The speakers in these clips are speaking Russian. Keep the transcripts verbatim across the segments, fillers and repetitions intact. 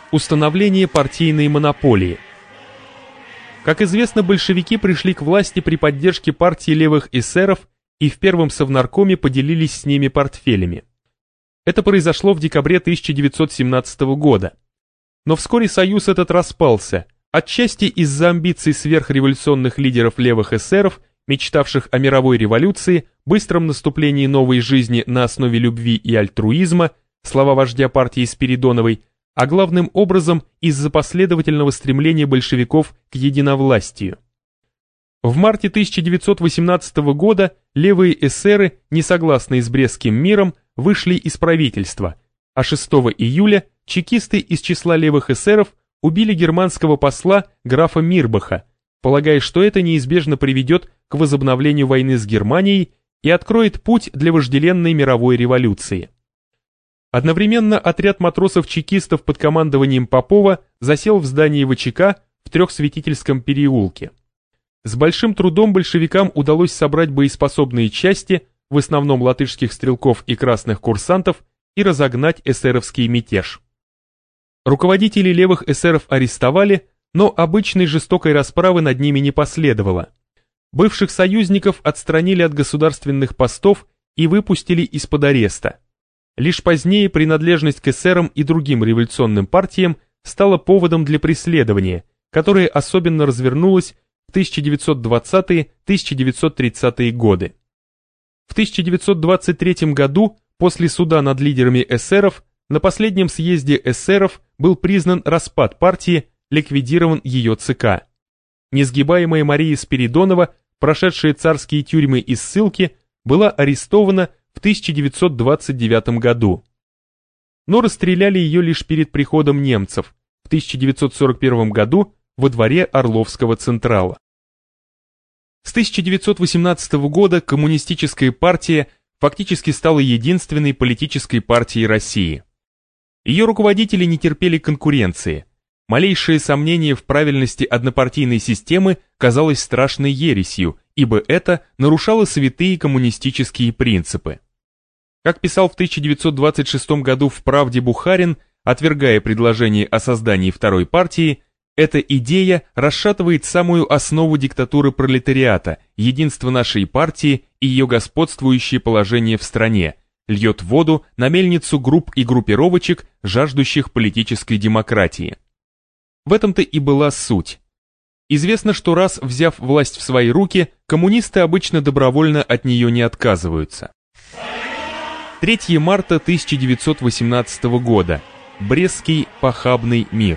Установление партийной монополии. Как известно, большевики пришли к власти при поддержке партии левых эсеров и в первом совнаркоме поделились с ними портфелями. Это произошло в декабре тысяча девятьсот семнадцатого года. Но вскоре союз этот распался, отчасти из-за амбиций сверхреволюционных лидеров левых эсеров, мечтавших о мировой революции, быстром наступлении новой жизни на основе любви и альтруизма, слова вождя партии Спиридоновой, а главным образом из-за последовательного стремления большевиков к единовластию. В марте тысяча девятьсот восемнадцатого года левые эсеры, не согласные с Брестским миром, вышли из правительства, а шестого июля чекисты из числа левых эсеров убили германского посла графа Мирбаха, полагая, что это неизбежно приведет к возобновлению войны с Германией и откроет путь для вожделенной мировой революции. Одновременно отряд матросов-чекистов под командованием Попова засел в здании ВЧК в Трехсвятительском переулке. С большим трудом большевикам удалось собрать боеспособные части, в основном латышских стрелков и красных курсантов, и разогнать эсеровский мятеж. Руководителей левых эсеров арестовали, но обычной жестокой расправы над ними не последовало. Бывших союзников отстранили от государственных постов и выпустили из-под ареста. Лишь позднее принадлежность к эсерам и другим революционным партиям стала поводом для преследования, которое особенно развернулось в тысяча девятьсот двадцатые — тысяча девятьсот тридцатые годы. В тысяча девятьсот двадцать третьем году, после суда над лидерами эсеров, на последнем съезде эсеров был признан распад партии, ликвидирован ее ЦК. Несгибаемая Мария Спиридонова, прошедшая царские тюрьмы и ссылки, была арестована в тысяча девятьсот двадцать девятом году. Но расстреляли ее лишь перед приходом немцев в тысяча девятьсот сорок первом году во дворе Орловского Централа. С тысяча девятьсот восемнадцатого года коммунистическая партия фактически стала единственной политической партией России. Ее руководители не терпели конкуренции. Малейшее сомнение в правильности однопартийной системы казалось страшной ересью, ибо это нарушало святые коммунистические принципы. Как писал в тысяча девятьсот двадцать шестом году в «Правде» Бухарин, отвергая предложение о создании второй партии, эта идея расшатывает самую основу диктатуры пролетариата, единство нашей партии и ее господствующее положение в стране, льет воду на мельницу групп и группировочек, жаждущих политической демократии. В этом-то и была суть. Известно, что раз взяв власть в свои руки, коммунисты обычно добровольно от нее не отказываются. третьего марта тысяча девятьсот восемнадцатого года. Брестский похабный мир.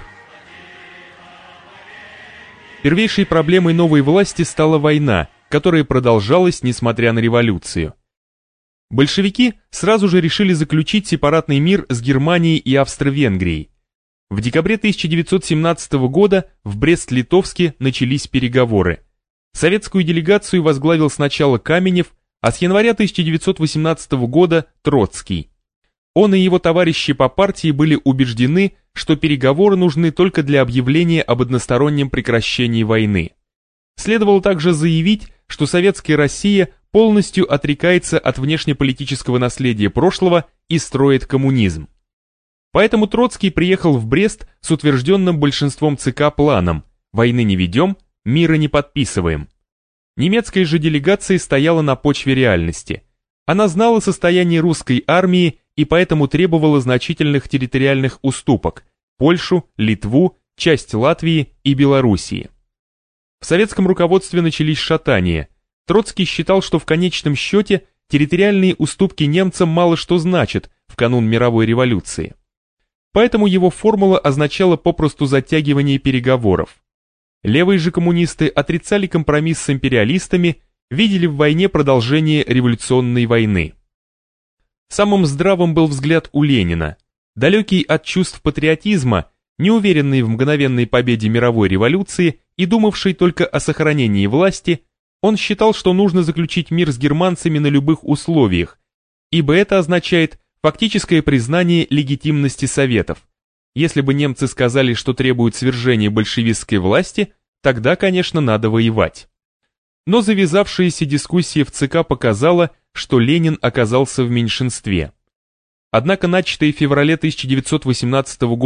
Первейшей проблемой новой власти стала война, которая продолжалась несмотря на революцию. Большевики сразу же решили заключить сепаратный мир с Германией и Австро-Венгрией. В декабре тысяча девятьсот семнадцатого года в Брест-Литовске начались переговоры. Советскую делегацию возглавил сначала Каменев, а с января тысяча девятьсот восемнадцатого года Троцкий. Он и его товарищи по партии были убеждены, что переговоры нужны только для объявления об одностороннем прекращении войны. Следовало также заявить, что советская Россия полностью отрекается от внешнеполитического наследия прошлого и строит коммунизм. Поэтому Троцкий приехал в Брест с утвержденным большинством ЦК планом «Войны не ведем, мира не подписываем». Немецкая же делегация стояла на почве реальности. Она знала состояние русской армии и поэтому требовала значительных территориальных уступок – Польшу, Литву, часть Латвии и Белоруссии. В советском руководстве начались шатания. Троцкий считал, что в конечном счете территориальные уступки немцам мало что значат в канун мировой революции. Поэтому его формула означала попросту затягивание переговоров. Левые же коммунисты отрицали компромисс с империалистами, видели в войне продолжение революционной войны. Самым здравым был взгляд у Ленина. Далекий от чувств патриотизма, неуверенный в мгновенной победе мировой революции и думавший только о сохранении власти, он считал, что нужно заключить мир с германцами на любых условиях, ибо это означает фактическое признание легитимности Советов. Если бы немцы сказали, что требуют свержения большевистской власти, тогда, конечно, надо воевать. Но завязавшаяся дискуссия в ЦК показала, что Ленин оказался в меньшинстве. Однако начатое в феврале тысяча девятьсот восемнадцатого года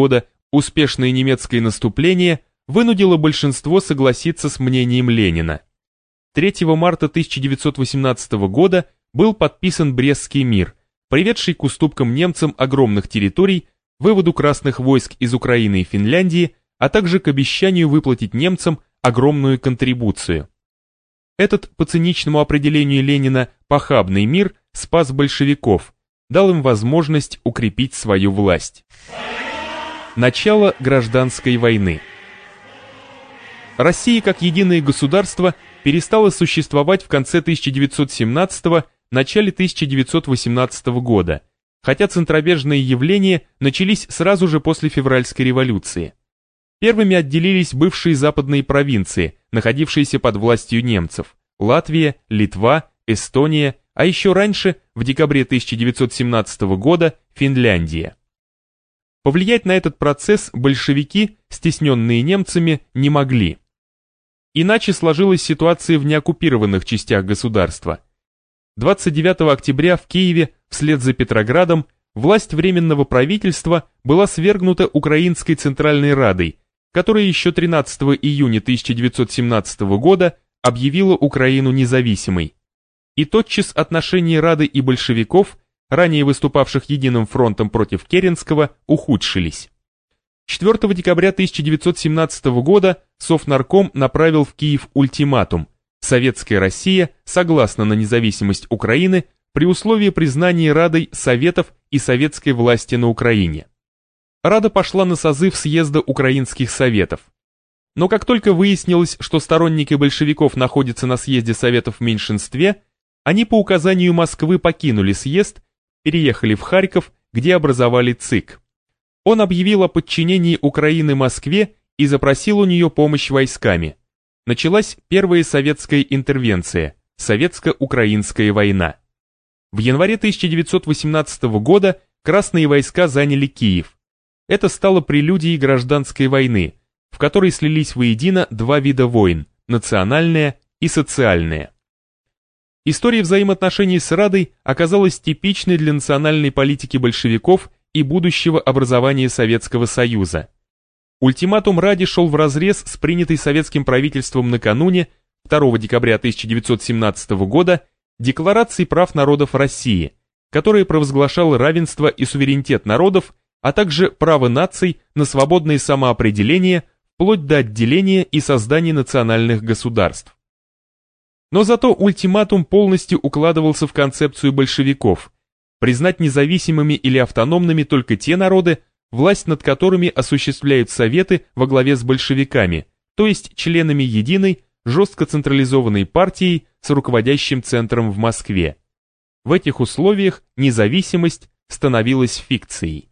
Успешное немецкое наступление вынудило большинство согласиться с мнением Ленина. третьего марта тысяча девятьсот восемнадцатого года был подписан Брестский мир, приведший к уступкам немцам огромных территорий, выводу красных войск из Украины и Финляндии, а также к обещанию выплатить немцам огромную контрибуцию. Этот, по циничному определению Ленина, похабный мир спас большевиков, дал им возможность укрепить свою власть. Начало гражданской войны. Россия как единое государство перестала существовать в конце тысяча девятьсот семнадцатого – начале тысяча девятьсот восемнадцатого года, хотя центробежные явления начались сразу же после февральской революции. Первыми отделились бывшие западные провинции, находившиеся под властью немцев – Латвия, Литва, Эстония, а еще раньше, в декабре тысяча девятьсот семнадцатого года, Финляндия. Повлиять на этот процесс большевики, стесненные немцами, не могли. Иначе сложилась ситуация в неоккупированных частях государства. двадцать девятого октября в Киеве, вслед за Петроградом, власть Временного правительства была свергнута Украинской Центральной Радой, которая еще тринадцатого июня тысяча девятьсот семнадцатого года объявила Украину независимой. И тотчас отношения Рады и большевиков, ранее выступавших единым фронтом против Керенского, ухудшились. четвёртого декабря тысяча девятьсот семнадцатого года Совнарком направил в Киев ультиматум: Советская Россия согласна на независимость Украины при условии признания Радой Советов и советской власти на Украине. Рада пошла на созыв съезда Украинских Советов. Но как только выяснилось, что сторонники большевиков находятся на съезде Советов в меньшинстве, они по указанию Москвы покинули съезд, переехали в Харьков, где образовали ЦИК. Он объявил о подчинении Украины Москве и запросил у нее помощь войсками. Началась первая советская интервенция – Советско-Украинская война. В январе тысяча девятьсот восемнадцатого года красные войска заняли Киев. Это стало прелюдией гражданской войны, в которой слились воедино два вида войн – национальная и социальная. История взаимоотношений с Радой оказалась типичной для национальной политики большевиков и будущего образования Советского Союза. Ультиматум Раде шел вразрез с принятой советским правительством накануне, второго декабря тысяча девятьсот семнадцатого года, Декларацией прав народов России, которая провозглашала равенство и суверенитет народов, а также право наций на свободное самоопределение вплоть до отделения и создания национальных государств. Но зато ультиматум полностью укладывался в концепцию большевиков – признать независимыми или автономными только те народы, власть над которыми осуществляют советы во главе с большевиками, то есть членами единой, жестко централизованной партией с руководящим центром в Москве. В этих условиях независимость становилась фикцией.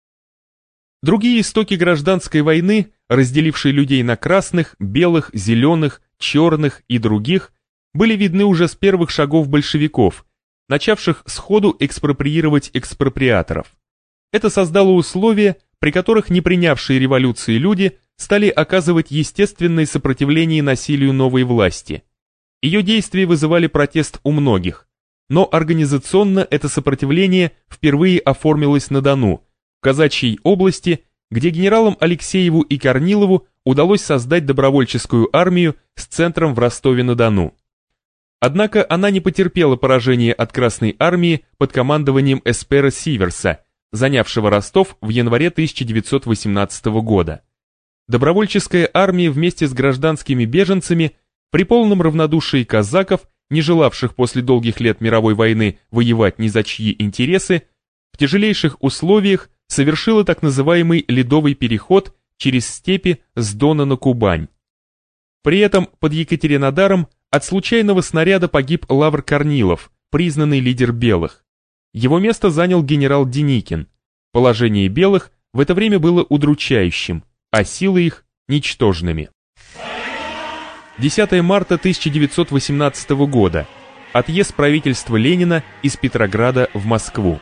Другие истоки гражданской войны, разделившие людей на красных, белых, зеленых, черных и других, были видны уже с первых шагов большевиков, начавших сходу экспроприировать экспроприаторов. Это создало условия, при которых не принявшие революции люди стали оказывать естественное сопротивление насилию новой власти. Ее действия вызывали протест у многих, но организационно это сопротивление впервые оформилось на Дону, в Казачьей области, где генералам Алексееву и Корнилову удалось создать добровольческую армию с центром в Ростове-на-Дону. Однако она не потерпела поражения от Красной армии под командованием Эспера Сиверса, занявшего Ростов в январе тысяча девятьсот восемнадцатого года. Добровольческая армия вместе с гражданскими беженцами при полном равнодушии казаков, не желавших после долгих лет мировой войны воевать ни за чьи интересы, в тяжелейших условиях совершила так называемый ледовый переход через степи с Дона на Кубань. При этом под Екатеринодаром от случайного снаряда погиб Лавр Корнилов, признанный лидер белых. Его место занял генерал Деникин. Положение белых в это время было удручающим, а силы их ничтожными. десятого марта тысяча девятьсот восемнадцатого года. Отъезд правительства Ленина из Петрограда в Москву.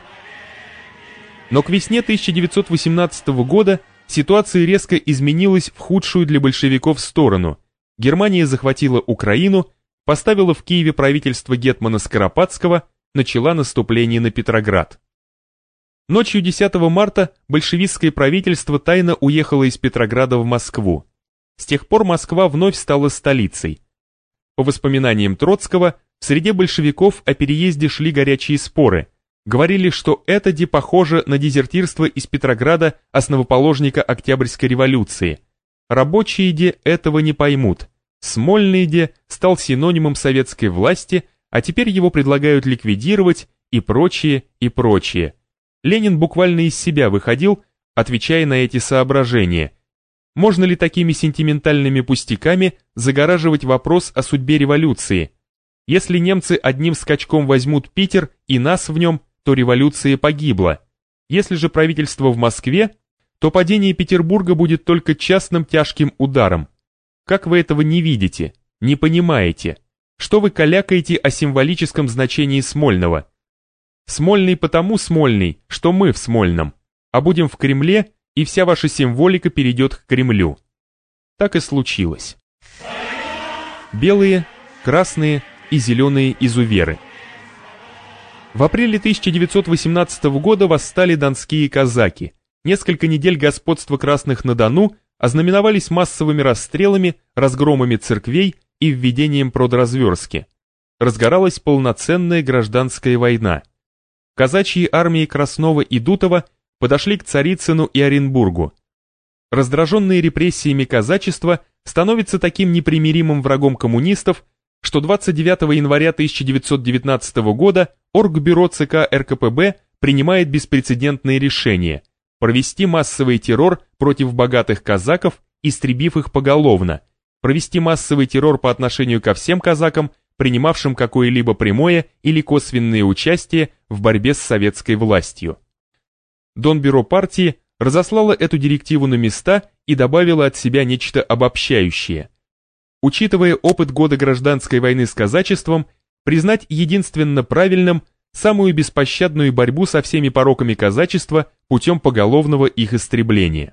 Но к весне тысяча девятьсот восемнадцатого года ситуация резко изменилась в худшую для большевиков сторону. Германия захватила Украину, поставила в Киеве правительство гетмана Скоропадского, начала наступление на Петроград. Ночью десятого марта большевистское правительство тайно уехало из Петрограда в Москву. С тех пор Москва вновь стала столицей. По воспоминаниям Троцкого, в среде большевиков о переезде шли горячие споры. Говорили, что это де похоже на дезертирство из Петрограда основоположника Октябрьской революции. Рабочие де этого не поймут. Смольный де стал синонимом советской власти, а теперь его предлагают ликвидировать и прочее, и прочее. Ленин буквально из себя выходил, отвечая на эти соображения. Можно ли такими сентиментальными пустяками загораживать вопрос о судьбе революции? Если немцы одним скачком возьмут Питер и нас в нем, то революция погибла. Если же правительство в Москве, то падение Петербурга будет только частным тяжким ударом. Как вы этого не видите, не понимаете? Что вы калякаете о символическом значении Смольного? Смольный потому Смольный, что мы в Смольном, а будем в Кремле, и вся ваша символика перейдет к Кремлю. Так и случилось. Белые, красные и зеленые изуверы. В апреле тысяча девятьсот восемнадцатого года восстали донские казаки. Несколько недель господства красных на Дону ознаменовались массовыми расстрелами, разгромами церквей и введением продразверстки. Разгоралась полноценная гражданская война. Казачьи армии Краснова и Дутова подошли к Царицыну и Оренбургу. Раздраженные репрессиями казачества становится таким непримиримым врагом коммунистов, что двадцать девятого января тысяча девятьсот девятнадцатого года Оргбюро ЦК РКПБ принимает беспрецедентное решение провести массовый террор против богатых казаков, истребив их поголовно, провести массовый террор по отношению ко всем казакам, принимавшим какое-либо прямое или косвенное участие в борьбе с советской властью. Донбюро партии разослало эту директиву на места и добавило от себя нечто обобщающее. Учитывая опыт года гражданской войны с казачеством, признать единственно правильным самую беспощадную борьбу со всеми пороками казачества путем поголовного их истребления.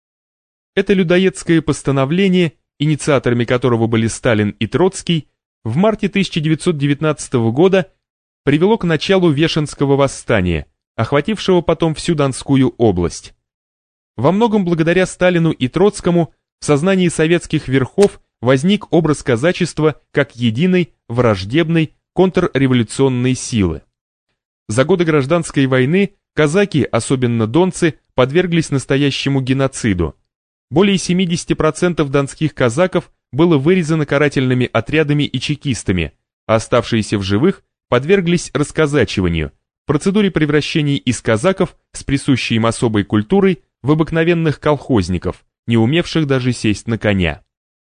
Это людоедское постановление, инициаторами которого были Сталин и Троцкий, в марте тысяча девятьсот девятнадцатого года привело к началу Вешенского восстания, охватившего потом всю Донскую область. Во многом благодаря Сталину и Троцкому в сознании советских верхов возник образ казачества как единой, враждебной, контрреволюционной силы. За годы гражданской войны казаки, особенно донцы, подверглись настоящему геноциду. Более семьдесят процентов донских казаков было вырезано карательными отрядами и чекистами, а оставшиеся в живых подверглись расказачиванию, процедуре превращения из казаков с присущей им особой культурой в обыкновенных колхозников, не умевших даже сесть на коня.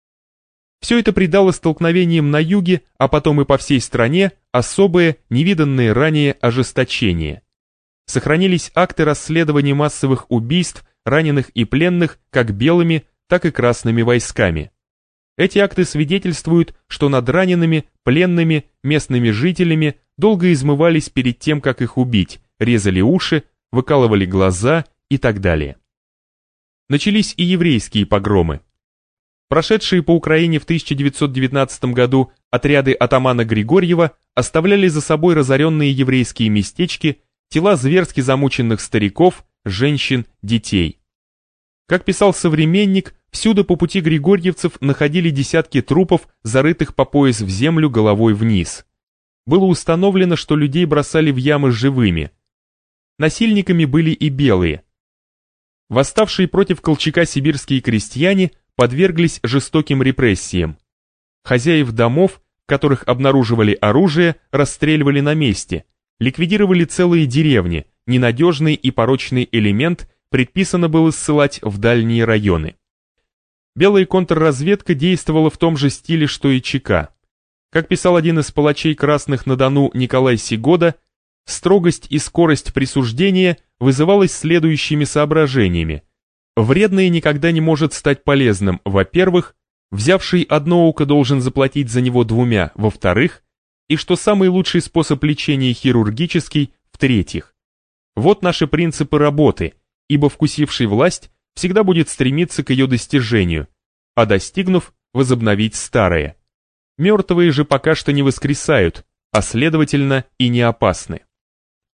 Все это придало столкновениям на юге, а потом и по всей стране, особое, невиданное ранее ожесточение. Сохранились акты расследования массовых убийств раненых и пленных как белыми, так и красными войсками. Эти акты свидетельствуют, что над ранеными, пленными, местными жителями долго измывались перед тем, как их убить, резали уши, выкалывали глаза и так далее. Начались и еврейские погромы. Прошедшие по Украине в тысяча девятьсот девятнадцатом году отряды атамана Григорьева оставляли за собой разоренные еврейские местечки, тела зверски замученных стариков, женщин, детей. Как писал современник, всюду по пути григорьевцев находили десятки трупов, зарытых по пояс в землю головой вниз. Было установлено, что людей бросали в ямы живыми. Насильниками были и белые. Восставшие против Колчака сибирские крестьяне подверглись жестоким репрессиям. Хозяев домов, в которых обнаруживали оружие, расстреливали на месте, ликвидировали целые деревни, ненадежный и порочный элемент предписано было ссылать в дальние районы. Белая контрразведка действовала в том же стиле, что и ЧК. Как писал один из палачей красных на Дону Николай Сигода, строгость и скорость присуждения вызывалась следующими соображениями. Вредное никогда не может стать полезным, во-первых, взявший одно око должен заплатить за него двумя, во-вторых, и что самый лучший способ лечения хирургический, в-третьих. Вот наши принципы работы, ибо вкусивший власть всегда будет стремиться к ее достижению, а достигнув, возобновить старое. Мертвые же пока что не воскресают, а следовательно и не опасны.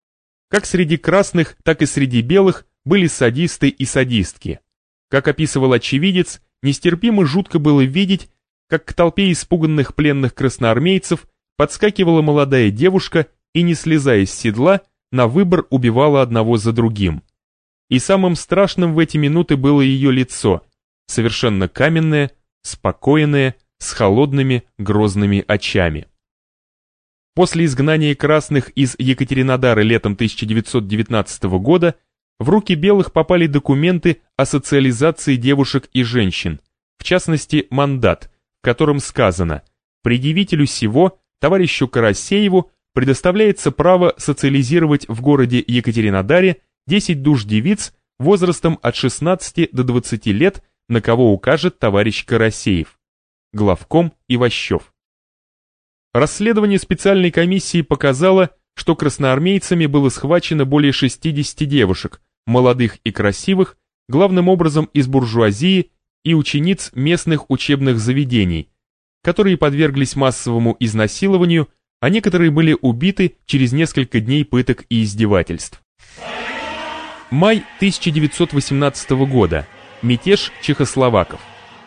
Как среди красных, так и среди белых были садисты и садистки. Как описывал очевидец, нестерпимо жутко было видеть, как к толпе испуганных пленных красноармейцев подскакивала молодая девушка и, не слезая с седла, на выбор убивала одного за другим. И самым страшным в эти минуты было ее лицо, совершенно каменное, спокойное, с холодными грозными очами. После изгнания красных из Екатеринодара летом тысяча девятьсот девятнадцатого года в руки белых попали документы о социализации девушек и женщин, в частности мандат, в котором сказано: предъявителю сего, товарищу Карасееву, предоставляется право социализировать в городе Екатеринодаре десять душ девиц возрастом от шестнадцати до двадцати лет, на кого укажет товарищ Карасеев. Главком Иващев. Расследование специальной комиссии показало, что красноармейцами было схвачено более шестидесяти девушек, молодых и красивых, главным образом из буржуазии и учениц местных учебных заведений, которые подверглись массовому изнасилованию, а некоторые были убиты через несколько дней пыток и издевательств. Май тысяча девятьсот восемнадцатого года. Мятеж чехословаков.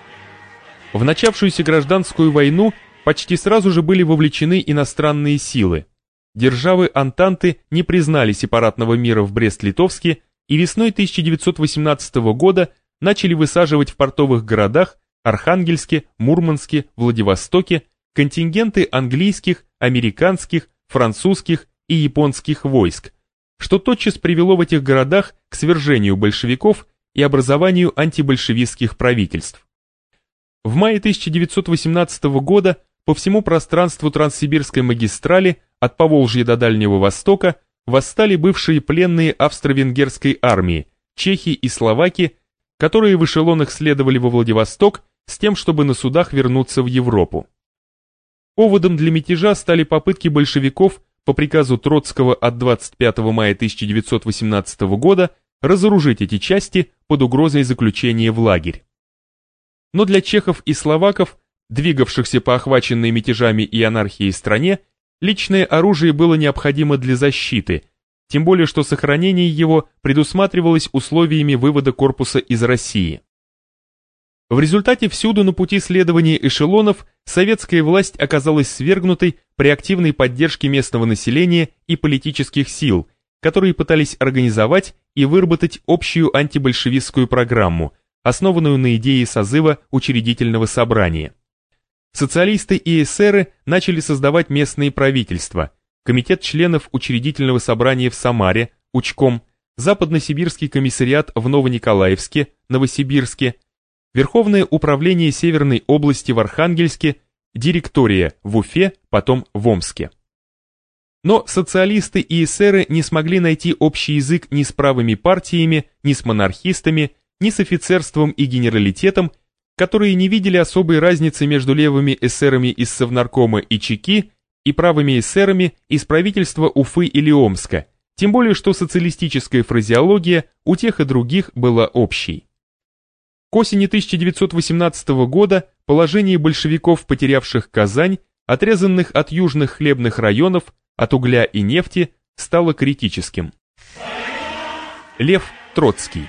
В начавшуюся гражданскую войну почти сразу же были вовлечены иностранные силы. Державы Антанты не признали сепаратного мира в Брест-Литовске и весной тысяча девятьсот восемнадцатого года начали высаживать в портовых городах Архангельске, Мурманске, Владивостоке контингенты английских, американских, французских и японских войск, что тотчас привело в этих городах к свержению большевиков и образованию антибольшевистских правительств. В мае тысяча девятьсот восемнадцатого года по всему пространству Транссибирской магистрали от Поволжья до Дальнего Востока восстали бывшие пленные австро-венгерской армии, чехи и словаки, которые в эшелонах следовали во Владивосток с тем, чтобы на судах вернуться в Европу. Поводом для мятежа стали попытки большевиков по приказу Троцкого от двадцать пятого мая тысяча девятьсот восемнадцатого года разоружить эти части под угрозой заключения в лагерь. Но для чехов и словаков, двигавшихся по охваченной мятежами и анархией стране, личное оружие было необходимо для защиты, тем более что сохранение его предусматривалось условиями вывода корпуса из России. В результате всюду на пути следования эшелонов советская власть оказалась свергнутой при активной поддержке местного населения и политических сил, которые пытались организовать и выработать общую антибольшевистскую программу, основанную на идее созыва учредительного собрания. Социалисты и эсеры начали создавать местные правительства, комитет членов учредительного собрания в Самаре, Учком, Западно-Сибирский комиссариат в Новониколаевске, Новосибирске, Верховное управление Северной области в Архангельске, директория в Уфе, потом в Омске. Но социалисты и эсеры не смогли найти общий язык ни с правыми партиями, ни с монархистами, ни с офицерством и генералитетом, которые не видели особой разницы между левыми эсерами из Совнаркома и Чеки и правыми эсерами из правительства Уфы или Омска, тем более что социалистическая фразеология у тех и других была общей. К осени тысяча девятьсот восемнадцатого года положение большевиков, потерявших Казань, отрезанных от южных хлебных районов, от угля и нефти, стало критическим. Лев Троцкий.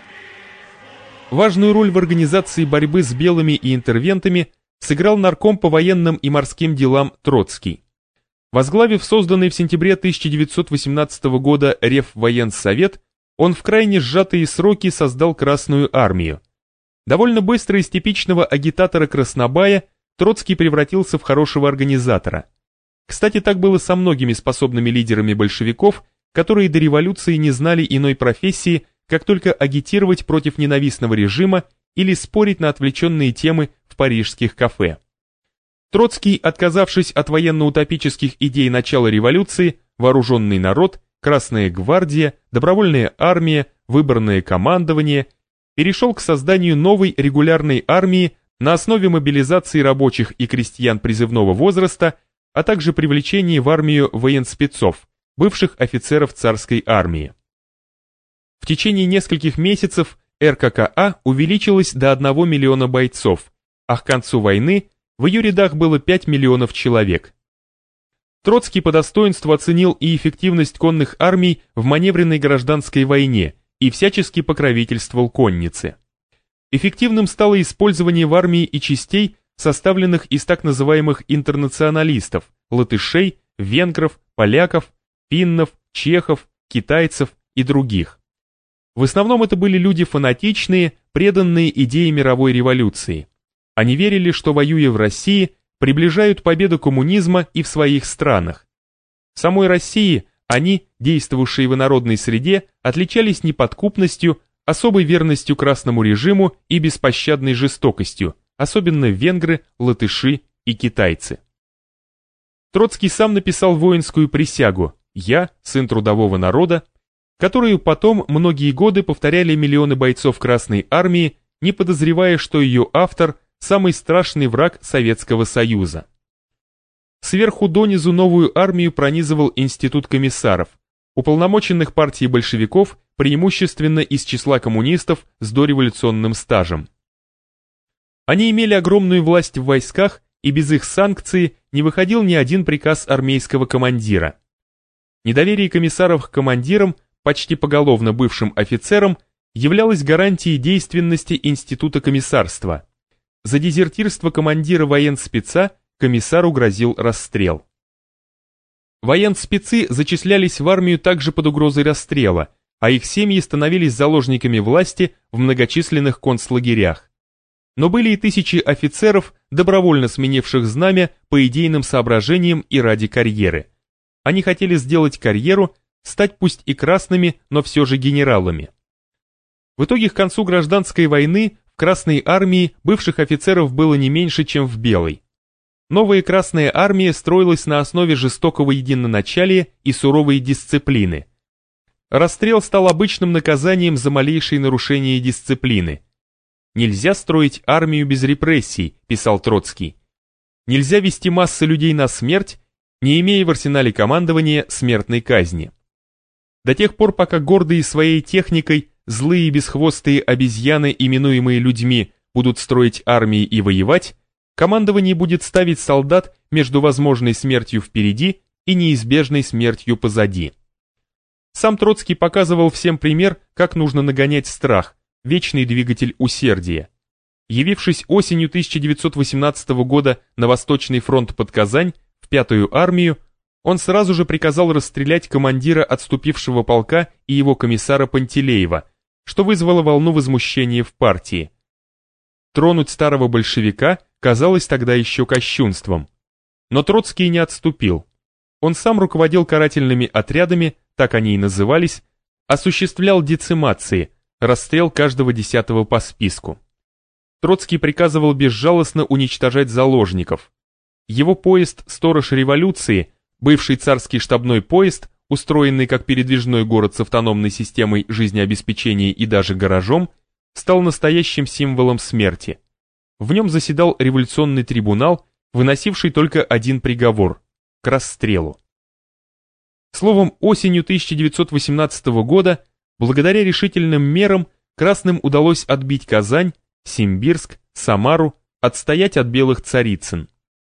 Важную роль в организации борьбы с белыми и интервентами сыграл нарком по военным и морским делам Троцкий. Возглавив созданный в сентябре тысяча девятьсот восемнадцатого года Реввоенсовет, он в крайне сжатые сроки создал Красную армию. Довольно быстро из типичного агитатора-краснобая Троцкий превратился в хорошего организатора. Кстати, так было со многими способными лидерами большевиков, которые до революции не знали иной профессии, как только агитировать против ненавистного режима или спорить на отвлеченные темы в парижских кафе. Троцкий, отказавшись от военно-утопических идей начала революции, вооруженный народ, Красная гвардия, добровольная армия, выборное командование, перешел к созданию новой регулярной армии на основе мобилизации рабочих и крестьян призывного возраста, а также привлечения в армию военспецов, бывших офицеров царской армии. В течение нескольких месяцев эр ка ка а увеличилась до одного миллиона бойцов, а к концу войны в ее рядах было пять миллионов человек. Троцкий по достоинству оценил и эффективность конных армий в маневренной гражданской войне и всячески покровительствовал коннице. Эффективным стало использование в армии и частей, составленных из так называемых интернационалистов, латышей, венгров, поляков, финнов, чехов, китайцев и других. В основном это были люди фанатичные, преданные идее мировой революции. Они верили, что, воюя в России, приближают победу коммунизма и в своих странах. В самой России они, действовавшие в инородной среде, отличались неподкупностью, особой верностью красному режиму и беспощадной жестокостью, особенно венгры, латыши и китайцы. Троцкий сам написал воинскую присягу «Я, сын трудового народа», которую потом многие годы повторяли миллионы бойцов Красной Армии, не подозревая, что ее автор – самый страшный враг Советского Союза. Сверху донизу новую армию пронизывал институт комиссаров, уполномоченных партией большевиков преимущественно из числа коммунистов с дореволюционным стажем. Они имели огромную власть в войсках, и без их санкции не выходил ни один приказ армейского командира. Недоверие комиссаров к командирам, почти поголовно бывшим офицерам, являлось гарантией действенности института комиссарства. За дезертирство командира военспеца комиссару грозил расстрел. Военспецы зачислялись в армию также под угрозой расстрела, а их семьи становились заложниками власти в многочисленных концлагерях. Но были и тысячи офицеров, добровольно сменивших знамя по идейным соображениям и ради карьеры. Они хотели сделать карьеру, стать пусть и красными, но все же генералами. В итоге к концу гражданской войны в Красной армии бывших офицеров было не меньше, чем в Белой. Новая Красная армия строилась на основе жестокого единоначалия и суровой дисциплины. Расстрел стал обычным наказанием за малейшие нарушения дисциплины. «Нельзя строить армию без репрессий», – писал Троцкий. «Нельзя вести массы людей на смерть, не имея в арсенале командования смертной казни». До тех пор, пока гордые своей техникой, злые и бесхвостые обезьяны, именуемые людьми, будут строить армии и воевать, командование будет ставить солдат между возможной смертью впереди и неизбежной смертью позади. Сам Троцкий показывал всем пример, как нужно нагонять страх, вечный двигатель усердия. Явившись осенью тысяча девятьсот восемнадцатого года на Восточный фронт под Казань, в Пятую армию, он сразу же приказал расстрелять командира отступившего полка и его комиссара Пантелеева, что вызвало волну возмущения в партии. Тронуть старого большевика казалось тогда еще кощунством. Но Троцкий не отступил. Он сам руководил карательными отрядами, так они и назывались, осуществлял децимации, расстрел каждого десятого по списку. Троцкий приказывал безжалостно уничтожать заложников. Его поезд «Сторож революции», бывший царский штабной поезд, устроенный как передвижной город с автономной системой жизнеобеспечения и даже гаражом, стал настоящим символом смерти. В нем заседал революционный трибунал, выносивший только один приговор – к расстрелу. Словом, осенью тысяча девятьсот восемнадцатого года, благодаря решительным мерам, красным удалось отбить Казань, Симбирск, Самару, отстоять от белых Царицын.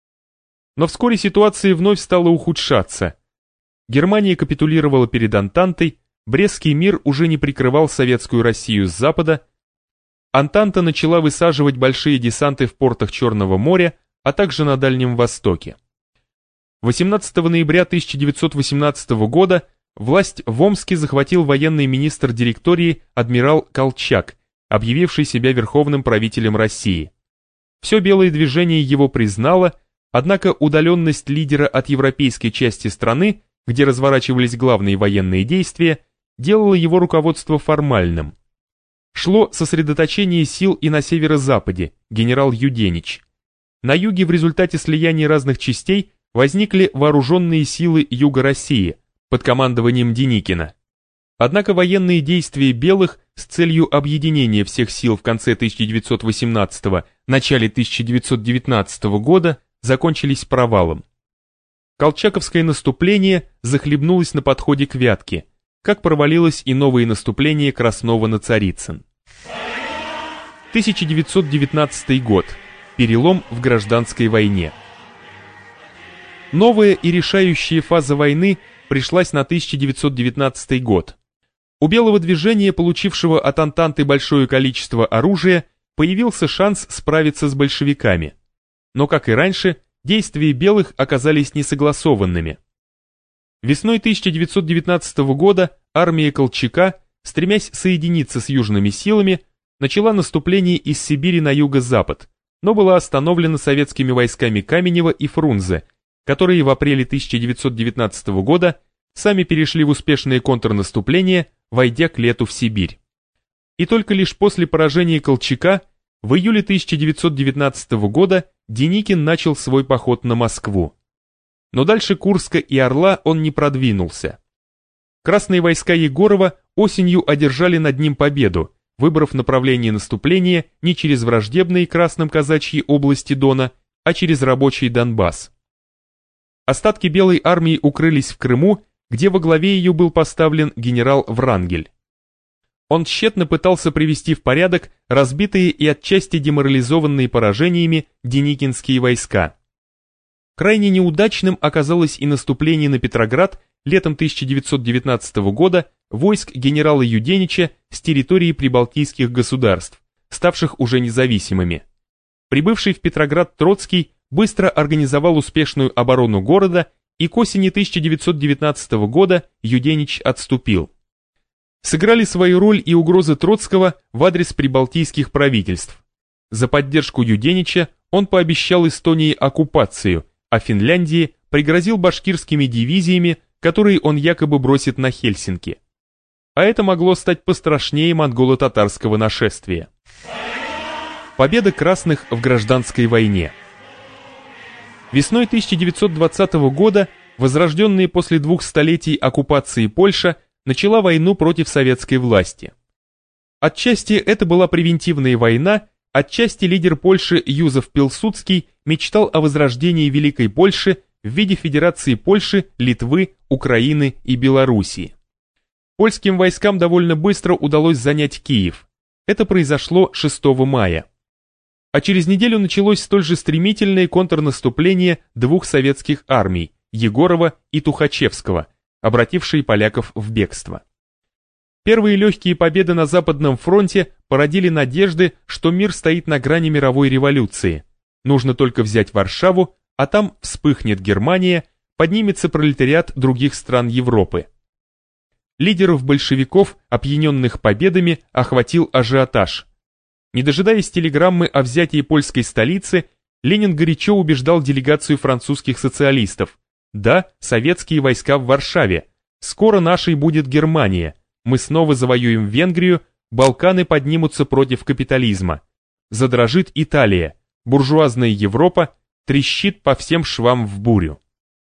Но вскоре ситуация вновь стала ухудшаться. Германия капитулировала перед Антантой, Брестский мир уже не прикрывал советскую Россию с запада, Антанта начала высаживать большие десанты в портах Черного моря, а также на Дальнем Востоке. восемнадцатого ноября тысяча девятьсот восемнадцатого года власть в Омске захватил военный министр директории адмирал Колчак, объявивший себя верховным правителем России. Все белое движение его признало, однако удаленность лидера от европейской части страны, где разворачивались главные военные действия, делала его руководство формальным. Шло сосредоточение сил и на северо-западе, генерал Юденич. На юге в результате слияния разных частей возникли вооруженные силы Юга России под командованием Деникина. Однако военные действия белых с целью объединения всех сил в конце тысяча девятьсот восемнадцатого – начале тысяча девятьсот девятнадцатого года закончились провалом. Колчаковское наступление захлебнулось на подходе к Вятке, как провалилось и новое наступление Краснова на Царицын. тысяча девятьсот девятнадцатый год. Перелом в гражданской войне. Новая и решающая фаза войны пришлась на тысяча девятьсот девятнадцатый год. У белого движения, получившего от Антанты большое количество оружия, появился шанс справиться с большевиками. Но, как и раньше, действия белых оказались несогласованными. Весной тысяча девятьсот девятнадцатого года армия Колчака, стремясь соединиться с южными силами, начала наступление из Сибири на юго-запад, но была остановлена советскими войсками Каменева и Фрунзе, которые в апреле тысяча девятьсот девятнадцатого года сами перешли в успешное контрнаступление, войдя к лету в Сибирь. И только лишь после поражения Колчака в июле тысяча девятьсот девятнадцатого года Деникин начал свой поход на Москву. Но дальше Курска и Орла он не продвинулся. Красные войска Егорова осенью одержали над ним победу, выбрав направление наступления не через враждебные красным казачьи области Дона, а через рабочий Донбасс. Остатки Белой армии укрылись в Крыму, где во главе ее был поставлен генерал Врангель. Он тщетно пытался привести в порядок разбитые и отчасти деморализованные поражениями деникинские войска. Крайне неудачным оказалось и наступление на Петроград летом тысяча девятьсот девятнадцатого года войск генерала Юденича с территории прибалтийских государств, ставших уже независимыми. Прибывший в Петроград Троцкий быстро организовал успешную оборону города, и к осени тысяча девятьсот девятнадцатого года Юденич отступил. Сыграли свою роль и угрозы Троцкого в адрес прибалтийских правительств. За поддержку Юденича он пообещал Эстонии оккупацию, а Финляндии пригрозил башкирскими дивизиями, которые он якобы бросит на Хельсинки. А это могло стать пострашнее монголо-татарского нашествия. Победа красных в гражданской войне. Весной тысяча девятьсот двадцатого года, возрожденная после двух столетий оккупации Польша, начала войну против советской власти. Отчасти это была превентивная война, отчасти лидер Польши Юзеф Пилсудский мечтал о возрождении Великой Польши в виде Федерации Польши, Литвы, Украины и Белоруссии. Польским войскам довольно быстро удалось занять Киев. Это произошло шестого мая. А через неделю началось столь же стремительное контрнаступление двух советских армий, Егорова и Тухачевского, обратившие поляков в бегство. Первые легкие победы на Западном фронте породили надежды, что мир стоит на грани мировой революции. Нужно только взять Варшаву, а там вспыхнет Германия, поднимется пролетариат других стран Европы. Лидеров большевиков, опьяненных победами, охватил ажиотаж. Не дожидаясь телеграммы о взятии польской столицы, Ленин горячо убеждал делегацию французских социалистов: да, советские войска в Варшаве, скоро нашей будет Германия, мы снова завоюем Венгрию, Балканы поднимутся против капитализма. Задрожит Италия, буржуазная Европа трещит по всем швам в бурю.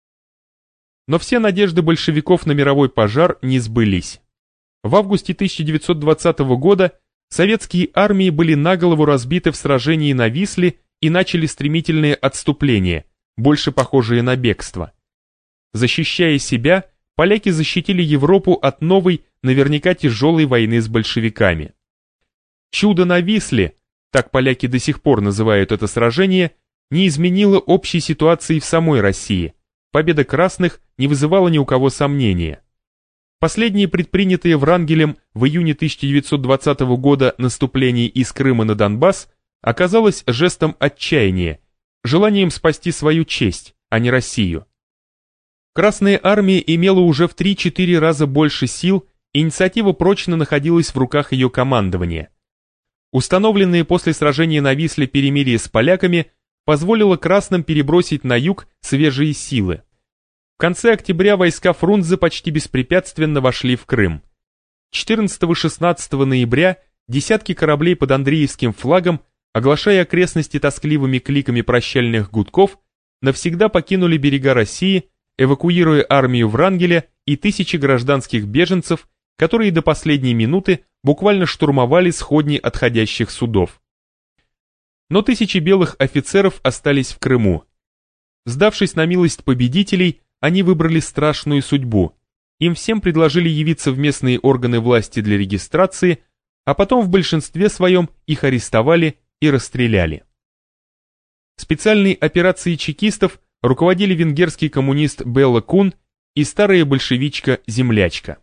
Но все надежды большевиков на мировой пожар не сбылись. В августе тысяча девятьсот двадцатого года советские армии были наголову разбиты в сражении на Висле и начали стремительное отступление, больше похожее на бегство. Защищая себя, поляки защитили Европу от новой, наверняка тяжелой войны с большевиками. Чудо на Висле, так поляки до сих пор называют это сражение, не изменило общей ситуации в самой России. Победа красных не вызывала ни у кого сомнения. Последнее предпринятое Врангелем в июне тысяча девятьсот двадцатого года наступление из Крыма на Донбасс оказалось жестом отчаяния, желанием спасти свою честь, а не Россию. Красная армия имела уже в три-четыре раза больше сил, инициатива прочно находилась в руках ее командования. Установленное после сражения на Висле перемирие с поляками позволило красным перебросить на юг свежие силы. В конце октября войска Фрунзе почти беспрепятственно вошли в Крым. четырнадцатого-шестнадцатого ноября десятки кораблей под Андреевским флагом, оглашая окрестности тоскливыми кликами прощальных гудков, навсегда покинули берега России, эвакуируя армию Врангеля и тысячи гражданских беженцев, которые до последней минуты буквально штурмовали сходни отходящих судов. Но тысячи белых офицеров остались в Крыму. Сдавшись на милость победителей, они выбрали страшную судьбу. Им всем предложили явиться в местные органы власти для регистрации, а потом в большинстве своем их арестовали и расстреляли. Специальные операции чекистов руководили венгерский коммунист Белла Кун и старая большевичка-землячка.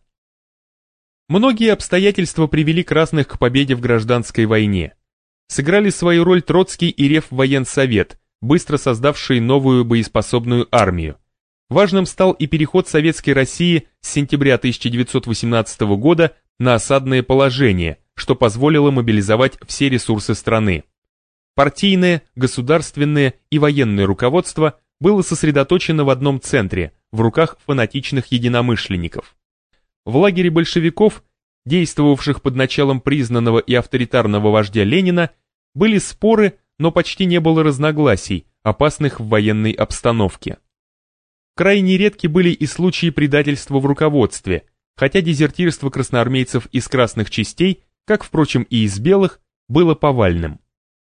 Многие обстоятельства привели красных к победе в гражданской войне. Сыграли свою роль Троцкий и Реввоенсовет, быстро создавшие новую боеспособную армию. Важным стал и переход Советской России с сентября тысяча девятьсот восемнадцатого года на осадное положение, что позволило мобилизовать все ресурсы страны. Партийное, государственное и военное руководство было сосредоточено в одном центре, в руках фанатичных единомышленников. В лагере большевиков, действовавших под началом признанного и авторитарного вождя Ленина, были споры, но почти не было разногласий, опасных в военной обстановке. Крайне редки были и случаи предательства в руководстве, хотя дезертирство красноармейцев из красных частей, как, впрочем, и из белых, было повальным.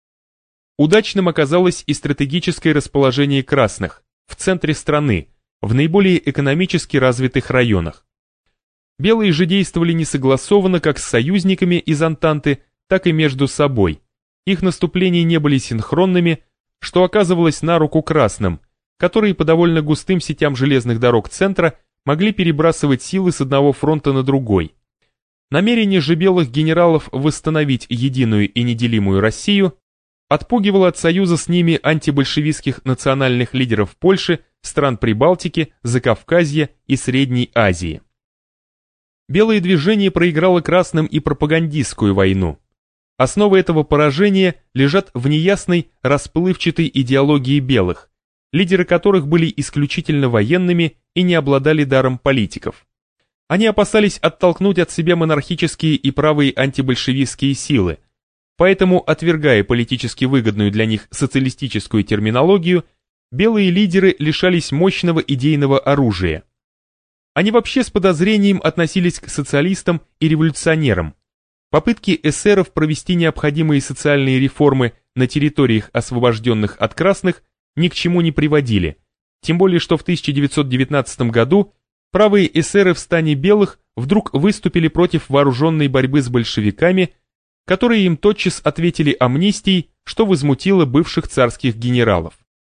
Удачным оказалось и стратегическое расположение красных в центре страны, в наиболее экономически развитых районах. Белые же действовали несогласованно как с союзниками из Антанты, так и между собой. Их наступления не были синхронными, что оказывалось на руку красным, которые по довольно густым сетям железных дорог центра могли перебрасывать силы с одного фронта на другой. Намерение же белых генералов восстановить единую и неделимую Россию отпугивало от союза с ними антибольшевистских национальных лидеров Польши, стран Прибалтики, Закавказья и Средней Азии. Белое движение проиграло красным и пропагандистскую войну. Основы этого поражения лежат в неясной, расплывчатой идеологии белых, лидеры которых были исключительно военными и не обладали даром политиков. Они опасались оттолкнуть от себя монархические и правые антибольшевистские силы, поэтому, отвергая политически выгодную для них социалистическую терминологию, белые лидеры лишались мощного идейного оружия. Они вообще с подозрением относились к социалистам и революционерам. Попытки эсеров провести необходимые социальные реформы на территориях, освобожденных от красных, ни к чему не приводили, тем более что в тысяча девятьсот девятнадцатом году правые эсеры в стане белых вдруг выступили против вооруженной борьбы с большевиками, которые им тотчас ответили амнистией, что возмутило бывших царских генералов.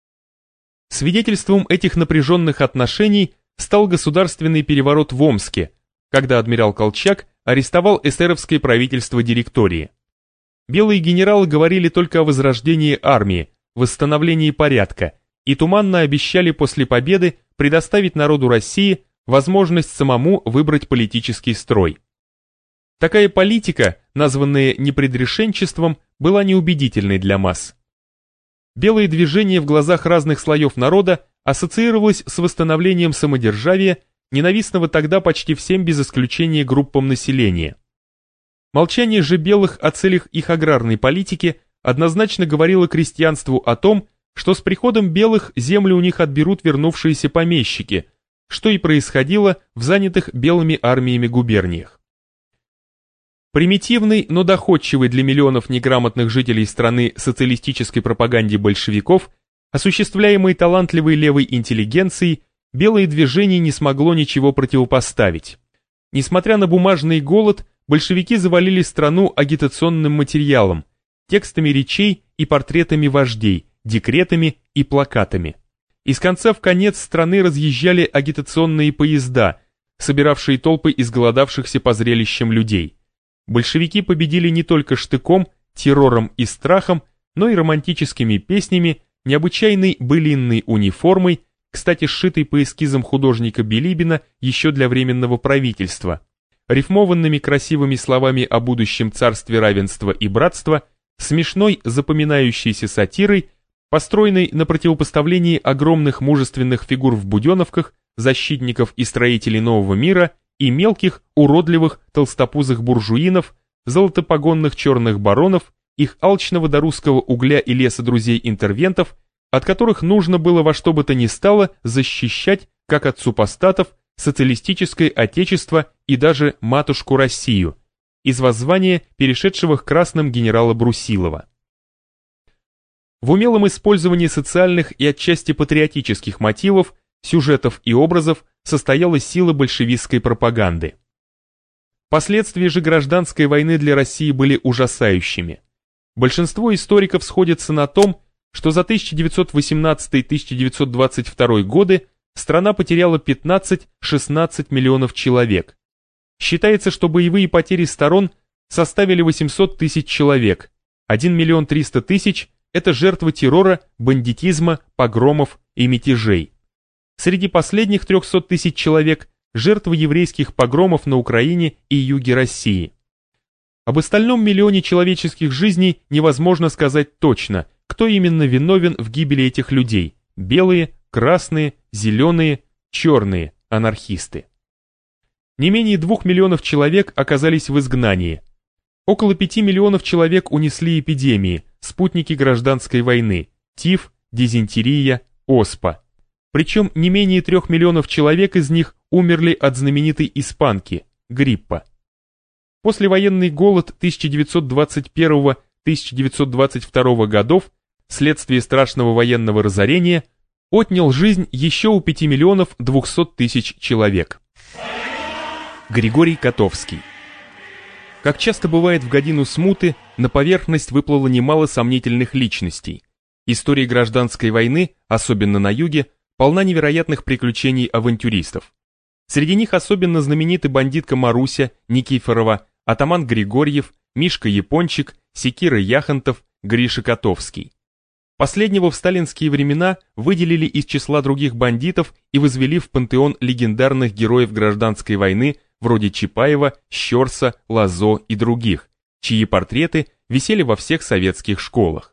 Свидетельством этих напряженных отношений стал государственный переворот в Омске, когда адмирал Колчак арестовал эсеровское правительство директории. Белые генералы говорили только о возрождении армии, восстановлении порядка и туманно обещали после победы предоставить народу России возможность самому выбрать политический строй. Такая политика, названная непредрешенчеством, была неубедительной для масс. Белое движение в глазах разных слоев народа ассоциировалось с восстановлением самодержавия, ненавистного тогда почти всем без исключения группам населения. Молчание же белых о целях их аграрной политики однозначно говорило крестьянству о том, что с приходом белых землю у них отберут вернувшиеся помещики, что и происходило в занятых белыми армиями губерниях. Примитивной, но доходчивой для миллионов неграмотных жителей страны социалистической пропаганде большевиков, осуществляемой талантливой левой интеллигенцией, белое движение не смогло ничего противопоставить. Несмотря на бумажный голод, большевики завалили страну агитационным материалом, текстами речей и портретами вождей, декретами и плакатами. Из конца в конец страны разъезжали агитационные поезда, собиравшие толпы изголодавшихся по зрелищам людей. Большевики победили не только штыком, террором и страхом, но и романтическими песнями, необычайной былинной униформой, кстати, сшитой по эскизам художника Билибина еще для Временного правительства, рифмованными красивыми словами о будущем царстве равенства и братства, смешной запоминающейся сатирой, построенной на противопоставлении огромных мужественных фигур в буденовках, защитников и строителей нового мира и мелких, уродливых, толстопузых буржуинов, золотопогонных черных баронов, их алчного до русского угля и леса друзей-интервентов, от которых нужно было во что бы то ни стало защищать, как от супостатов, социалистическое отечество и даже матушку Россию, из воззвания перешедшего к красным генерала Брусилова. В умелом использовании социальных и отчасти патриотических мотивов, сюжетов и образов состояла сила большевистской пропаганды. Последствия же гражданской войны для России были ужасающими. Большинство историков сходятся на том, что за тысяча девятьсот восемнадцатый — тысяча девятьсот двадцать второй годы страна потеряла пятнадцать-шестнадцать миллионов человек. Считается, что боевые потери сторон составили восемьсот тысяч человек, один миллион триста тысяч – это жертвы террора, бандитизма, погромов и мятежей. Среди последних трехсот тысяч человек – жертвы еврейских погромов на Украине и юге России. Об остальном миллионе человеческих жизней невозможно сказать точно, кто именно виновен в гибели этих людей – белые, красные, зеленые, черные анархисты. Не менее двух миллионов человек оказались в изгнании. Около пяти миллионов человек унесли эпидемии, спутники гражданской войны, тиф, дизентерия, оспа. Причем не менее трех миллионов человек из них умерли от знаменитой испанки, гриппа. Послевоенный голод тысяча девятьсот двадцать первого — тысяча девятьсот двадцать второго годов вследствие страшного военного разорения отнял жизнь еще у пяти миллионов двухсот тысяч человек. Григорий Котовский. Как часто бывает в годину смуты, на поверхность выплыло немало сомнительных личностей. История гражданской войны, особенно на юге, полна невероятных приключений авантюристов. Среди них особенно знамениты бандитка Маруся Никифорова, атаман Григорьев, Мишка Япончик, Секира Яхонтов, Гриша Котовский. Последнего в сталинские времена выделили из числа других бандитов и возвели в пантеон легендарных героев гражданской войны вроде Чапаева, Щорса, Лазо и других, чьи портреты висели во всех советских школах.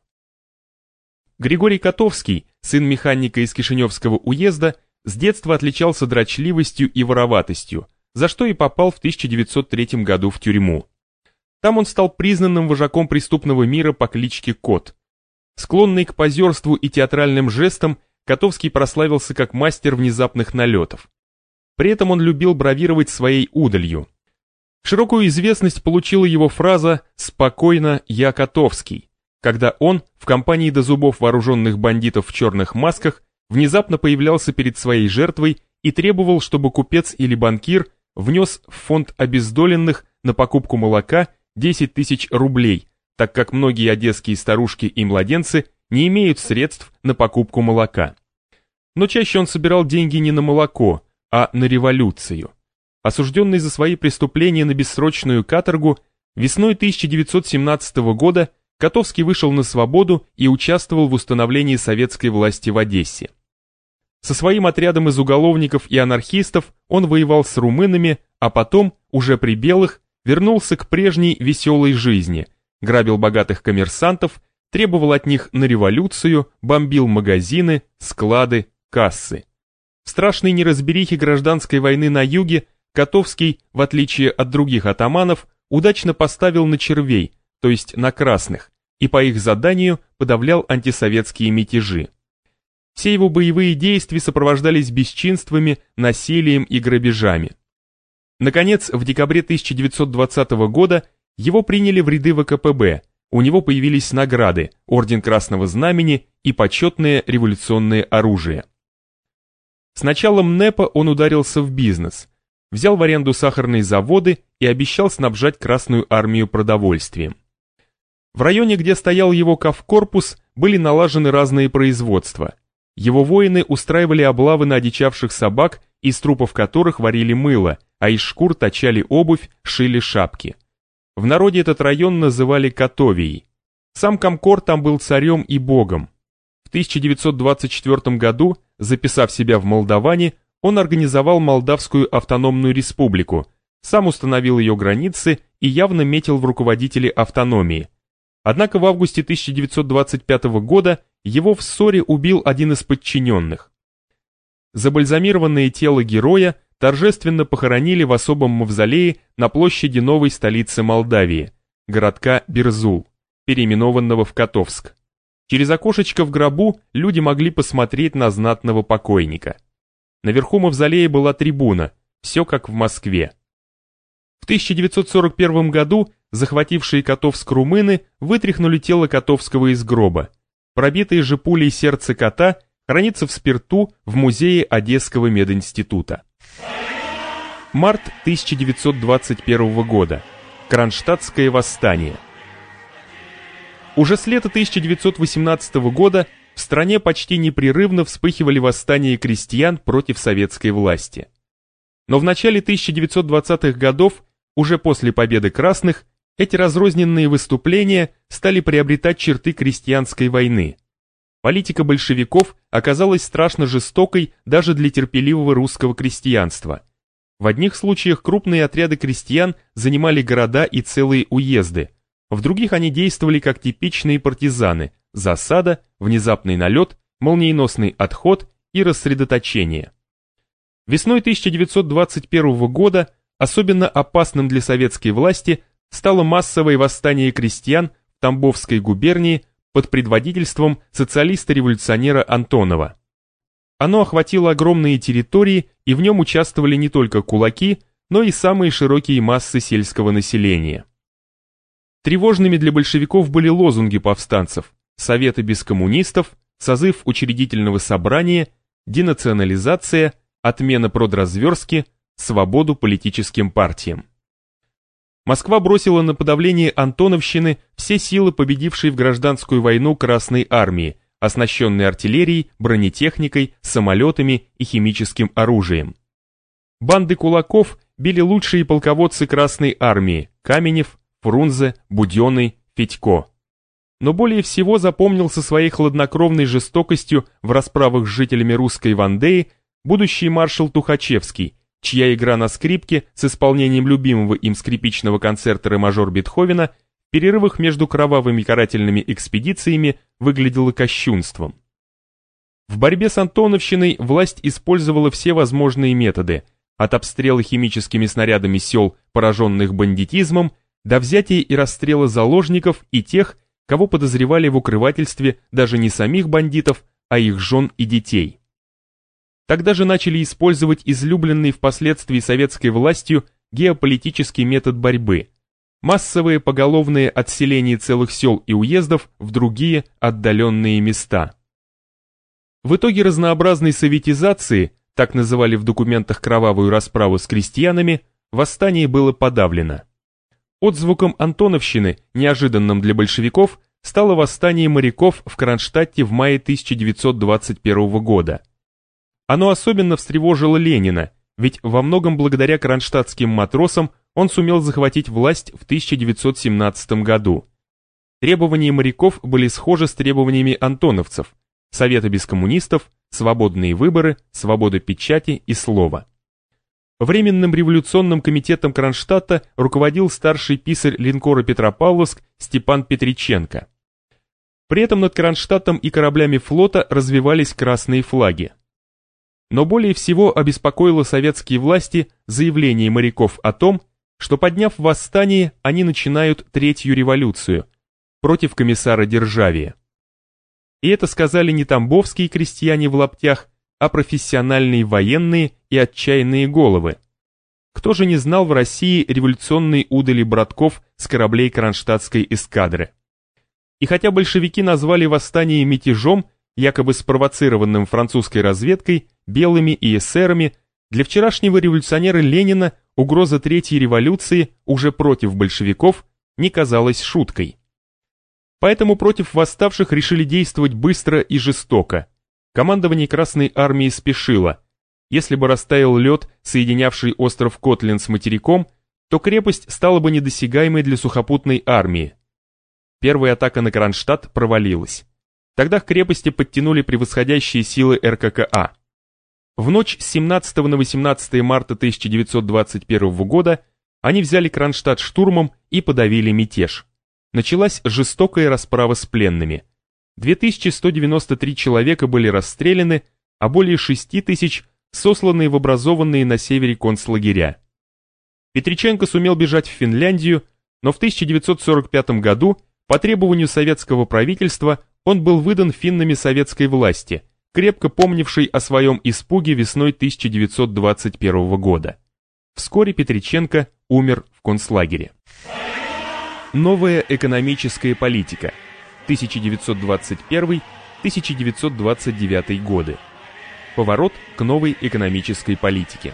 Григорий Котовский, сын механика из Кишиневского уезда, с детства отличался дрочливостью и вороватостью, за что и попал в тысяча девятьсот третьем году в тюрьму. Там он стал признанным вожаком преступного мира по кличке Кот. Склонный к позерству и театральным жестам, Котовский прославился как мастер внезапных налетов. При этом он любил бравировать своей удалью. Широкую известность получила его фраза «Спокойно, я Котовский», когда он, в компании до зубов вооруженных бандитов в черных масках, внезапно появлялся перед своей жертвой и требовал, чтобы купец или банкир внес в фонд обездоленных на покупку молока десять тысяч рублей, так как многие одесские старушки и младенцы не имеют средств на покупку молока. Но чаще он собирал деньги не на молоко, а на революцию. Осужденный за свои преступления на бессрочную каторгу, весной тысяча девятьсот семнадцатого года Котовский вышел на свободу и участвовал в установлении советской власти в Одессе. Со своим отрядом из уголовников и анархистов он воевал с румынами, а потом, уже при белых, вернулся к прежней веселой жизни, грабил богатых коммерсантов, требовал от них на революцию, бомбил магазины, склады, кассы. В страшной неразберихе гражданской войны на юге Котовский, в отличие от других атаманов, удачно поставил на червей, то есть на красных, и по их заданию подавлял антисоветские мятежи. Все его боевые действия сопровождались бесчинствами, насилием и грабежами. Наконец, в декабре тысяча девятьсот двадцатого года его приняли в ряды вэ ка пэ бэ, у него появились награды, орден Красного Знамени и почетное революционное оружие. С началом НЭПа он ударился в бизнес, взял в аренду сахарные заводы и обещал снабжать Красную армию продовольствием. В районе, где стоял его кавкорпус, были налажены разные производства. Его воины устраивали облавы на одичавших собак, из трупов которых варили мыло, а из шкур точали обувь, шили шапки. В народе этот район называли Котовией. Сам Комкор там был царем и богом. В тысяча девятьсот двадцать четвёртом году, записав себя в Молдаване, он организовал Молдавскую автономную республику, сам установил ее границы и явно метил в руководители автономии. Однако в августе тысяча девятьсот двадцать пятого года его в ссоре убил один из подчиненных. Забальзамированное тело героя торжественно похоронили в особом мавзолее на площади новой столицы Молдавии, городка Берзул, переименованного в Котовск. Через окошечко в гробу люди могли посмотреть на знатного покойника. Наверху мавзолея была трибуна, все как в Москве. В тысяча девятьсот сорок первом году захватившие Котовск румыны вытряхнули тело Котовского из гроба. Пробитое же пулей сердце кота хранится в спирту в музее Одесского мединститута. Март тысяча девятьсот двадцать первого года. Кронштадтское восстание. Уже с лета тысяча девятьсот восемнадцатого года в стране почти непрерывно вспыхивали восстания крестьян против советской власти. Но в начале тысяча девятьсот двадцатых годов, уже после победы красных, эти разрозненные выступления стали приобретать черты крестьянской войны. Политика большевиков оказалась страшно жестокой даже для терпеливого русского крестьянства. В одних случаях крупные отряды крестьян занимали города и целые уезды, в других они действовали как типичные партизаны: засада, внезапный налет, молниеносный отход и рассредоточение. Весной тысяча девятьсот двадцать первого года особенно опасным для советской власти стало массовое восстание крестьян в Тамбовской губернии под предводительством социалиста-революционера Антонова. Оно охватило огромные территории, и в нем участвовали не только кулаки, но и самые широкие массы сельского населения. Тревожными для большевиков были лозунги повстанцев: «Советы без коммунистов», «Созыв учредительного собрания», «Денационализация», «Отмена продразверстки», «Свободу политическим партиям». Москва бросила на подавление антоновщины все силы победившей в гражданскую войну Красной армии, оснащенной артиллерией, бронетехникой, самолетами и химическим оружием. Банды кулаков били лучшие полководцы Красной армии: Каменев, Фрунзе, Буденный, Федько. Но более всего запомнился своей хладнокровной жестокостью в расправах с жителями русской Вандеи будущий маршал Тухачевский, чья игра на скрипке с исполнением любимого им скрипичного концертера мажор Бетховена в перерывах между кровавыми карательными экспедициями выглядела кощунством. В борьбе с антоновщиной власть использовала все возможные методы, от обстрела химическими снарядами сел, пораженных бандитизмом, до взятия и расстрела заложников и тех, кого подозревали в укрывательстве даже не самих бандитов, а их жен и детей. Тогда же начали использовать излюбленный впоследствии советской властью геополитический метод борьбы – массовое поголовное отселение целых сел и уездов в другие отдаленные места. В итоге разнообразной советизации, так называли в документах кровавую расправу с крестьянами, восстание было подавлено. Отзвуком антоновщины, неожиданным для большевиков, стало восстание моряков в Кронштадте в мае тысяча девятьсот двадцать первого года. Оно особенно встревожило Ленина, ведь во многом благодаря кронштадтским матросам он сумел захватить власть в тысяча девятьсот семнадцатом году. Требования моряков были схожи с требованиями антоновцев: советы без коммунистов, свободные выборы, свобода печати и слова. Временным революционным комитетом Кронштадта руководил старший писарь линкора Петропавловск Степан Петриченко. При этом над Кронштадтом и кораблями флота развивались красные флаги. Но более всего обеспокоило советские власти заявление моряков о том, что, подняв восстание, они начинают третью революцию против комиссара Державия. И это сказали не тамбовские крестьяне в лаптях, а профессиональные военные и отчаянные головы. Кто же не знал в России революционной удали братков с кораблей кронштадтской эскадры? И хотя большевики назвали восстание мятежом, якобы спровоцированным французской разведкой, белыми и эсерами, для вчерашнего революционера Ленина угроза третьей революции уже против большевиков не казалась шуткой. Поэтому против восставших решили действовать быстро и жестоко. Командование Красной армии спешило. Если бы растаял лед, соединявший остров Котлин с материком, то крепость стала бы недосягаемой для сухопутной армии. Первая атака на Кронштадт провалилась. Тогда к крепости подтянули превосходящие силы эр ка ка а. В ночь с семнадцатого на восемнадцатое марта тысяча девятьсот двадцать первого года они взяли Кронштадт штурмом и подавили мятеж. Началась жестокая расправа с пленными. две тысячи сто девяносто три человека были расстреляны, а более шести тысяч сосланы в образованные на севере концлагеря. Петриченко сумел бежать в Финляндию, но в тысяча девятьсот сорок пятом году по требованию советского правительства он был выдан финнами советской власти, крепко помнившей о своем испуге весной тысяча девятьсот двадцать первого года. Вскоре Петриченко умер в концлагере. Новая экономическая политика. тысяча девятьсот двадцать первый — тысяча девятьсот двадцать девятый годы. Поворот к новой экономической политике.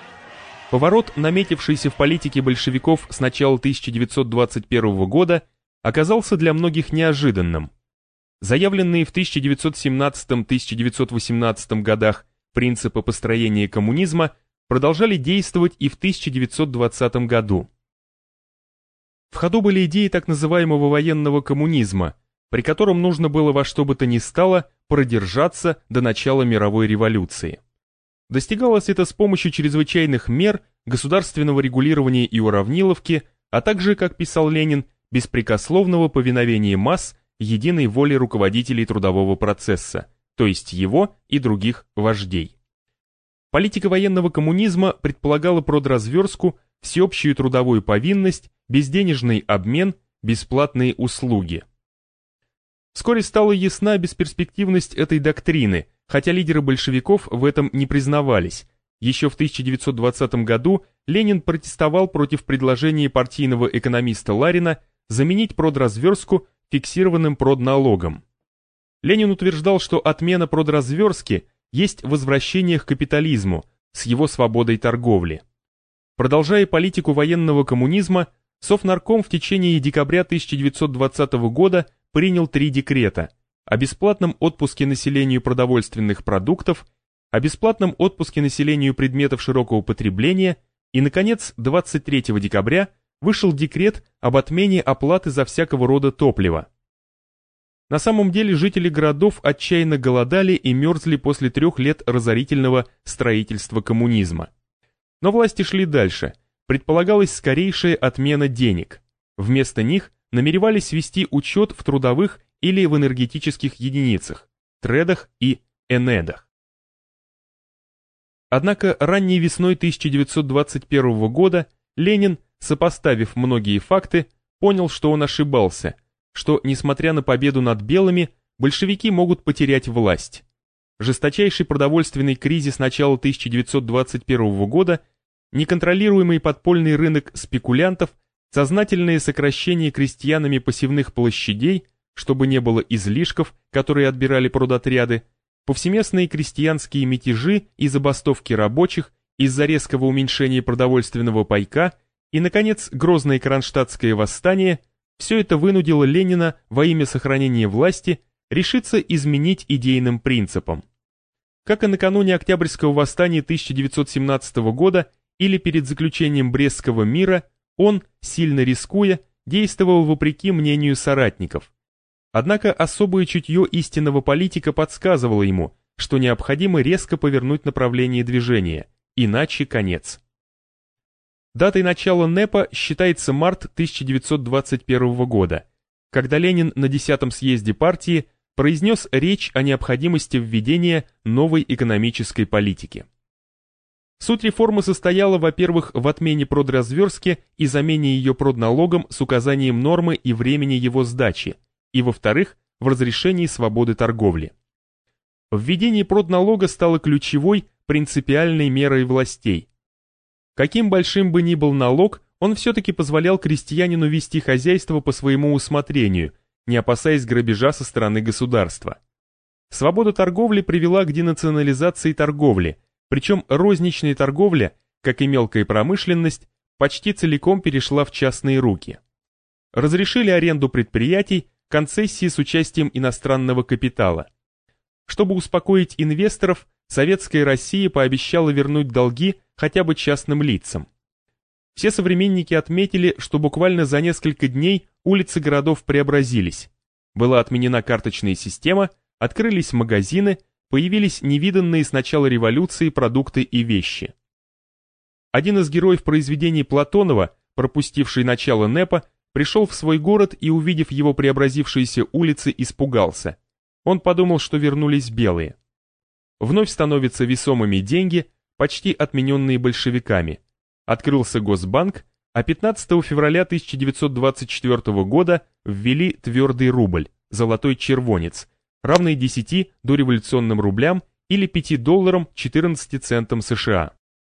Поворот, наметившийся в политике большевиков с начала тысяча девятьсот двадцать первого года, оказался для многих неожиданным. Заявленные в тысяча девятьсот семнадцатом — тысяча девятьсот восемнадцатом годах принципы построения коммунизма продолжали действовать и в тысяча девятьсот двадцатом году. В ходу были идеи так называемого военного коммунизма, при котором нужно было во что бы то ни стало продержаться до начала мировой революции. Достигалось это с помощью чрезвычайных мер, государственного регулирования и уравниловки, а также, как писал Ленин, беспрекословного повиновения масс единой воле руководителей трудового процесса, то есть его и других вождей. Политика военного коммунизма предполагала продразверстку, всеобщую трудовую повинность, безденежный обмен, бесплатные услуги. Вскоре стала ясна бесперспективность этой доктрины, хотя лидеры большевиков в этом не признавались. Еще в тысяча девятьсот двадцатом году Ленин протестовал против предложения партийного экономиста Ларина заменить продразверстку фиксированным продналогом. Ленин утверждал, что отмена продразверстки есть возвращение к капитализму с его свободой торговли. Продолжая политику военного коммунизма, Совнарком в течение декабря тысяча девятьсот двадцатого года принял три декрета о бесплатном отпуске населению продовольственных продуктов, о бесплатном отпуске населению предметов широкого потребления и, наконец, двадцать третьего декабря вышел декрет об отмене оплаты за всякого рода топливо. На самом деле жители городов отчаянно голодали и мерзли после трех лет разорительного строительства коммунизма. Но власти шли дальше, предполагалась скорейшая отмена денег. Вместо них намеревались ввести учет в трудовых или в энергетических единицах, тредах и энедах. Однако ранней весной тысяча девятьсот двадцать первого года Ленин, сопоставив многие факты, понял, что он ошибался, что, несмотря на победу над белыми, большевики могут потерять власть. Жесточайший продовольственный кризис начала тысяча девятьсот двадцать первого года, неконтролируемый подпольный рынок спекулянтов, сознательное сокращение крестьянами посевных площадей, чтобы не было излишков, которые отбирали продотряды, повсеместные крестьянские мятежи и забастовки рабочих из-за резкого уменьшения продовольственного пайка и, наконец, грозное кронштадтское восстание – все это вынудило Ленина во имя сохранения власти решиться изменить идейным принципам. Как и накануне Октябрьского восстания тысяча девятьсот семнадцатого года или перед заключением Брестского мира, он, сильно рискуя, действовал вопреки мнению соратников. Однако особое чутье истинного политика подсказывало ему, что необходимо резко повернуть направление движения, иначе конец. Датой начала НЭПа считается март тысяча девятьсот двадцать первого года, когда Ленин на десятом съезде партии произнес речь о необходимости введения новой экономической политики. Суть реформы состояла, во-первых, в отмене продразверстки и замене ее продналогом с указанием нормы и времени его сдачи, и, во-вторых, в разрешении свободы торговли. Введение продналога стало ключевой, принципиальной мерой властей. Каким большим бы ни был налог, он все-таки позволял крестьянину вести хозяйство по своему усмотрению, не опасаясь грабежа со стороны государства. Свобода торговли привела к денационализации торговли, причем розничная торговля, как и мелкая промышленность, почти целиком перешла в частные руки. Разрешили аренду предприятий, концессии с участием иностранного капитала. Чтобы успокоить инвесторов, Советская Россия пообещала вернуть долги хотя бы частным лицам. Все современники отметили, что буквально за несколько дней улицы городов преобразились. Была отменена карточная система, открылись магазины, появились невиданные с начала революции продукты и вещи. Один из героев произведений Платонова, пропустивший начало НЭПа, пришел в свой город и, увидев его преобразившиеся улицы, испугался. Он подумал, что вернулись белые. Вновь становятся весомыми деньги, почти отмененные большевиками. Открылся Госбанк, а пятнадцатого февраля тысяча девятьсот двадцать четвёртого года ввели твердый рубль, золотой червонец, равный десяти дореволюционным рублям или пяти долларам четырнадцати центам США.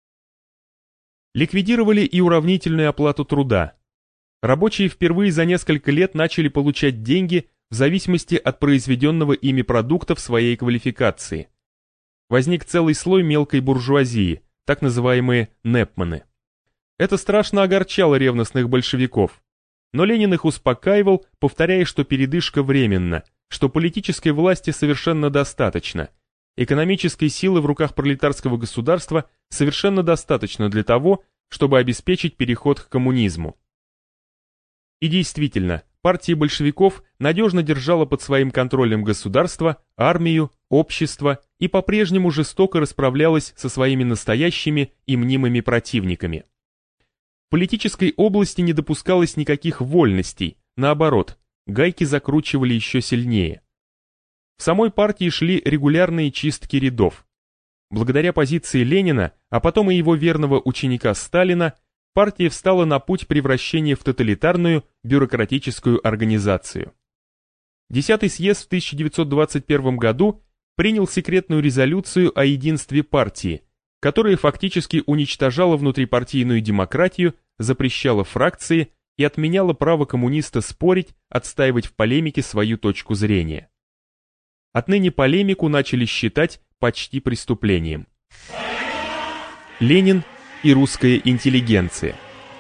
Ликвидировали и уравнительную оплату труда. Рабочие впервые за несколько лет начали получать деньги в зависимости от произведенного ими продукта в своей квалификации. Возник целый слой мелкой буржуазии, так называемые непманы. Это страшно огорчало ревностных большевиков. но Ленин их успокаивал, повторяя, что передышка временна, что политической власти совершенно достаточно, экономической силы в руках пролетарского государства совершенно достаточно для того, чтобы обеспечить переход к коммунизму. И действительно, партия большевиков надежно держала под своим контролем государство, армию, общество и по-прежнему жестоко расправлялась со своими настоящими и мнимыми противниками. В политической области не допускалось никаких вольностей, наоборот, гайки закручивали еще сильнее. В самой партии шли регулярные чистки рядов. Благодаря позиции Ленина, а потом и его верного ученика Сталина, партия встала на путь превращения в тоталитарную бюрократическую организацию. Десятый съезд в тысяча девятьсот двадцать первом году принял секретную резолюцию о единстве партии, которая фактически уничтожала внутрипартийную демократию, запрещала фракции и отменяла право коммуниста спорить, отстаивать в полемике свою точку зрения. Отныне полемику начали считать почти преступлением. Ленин и русская интеллигенция.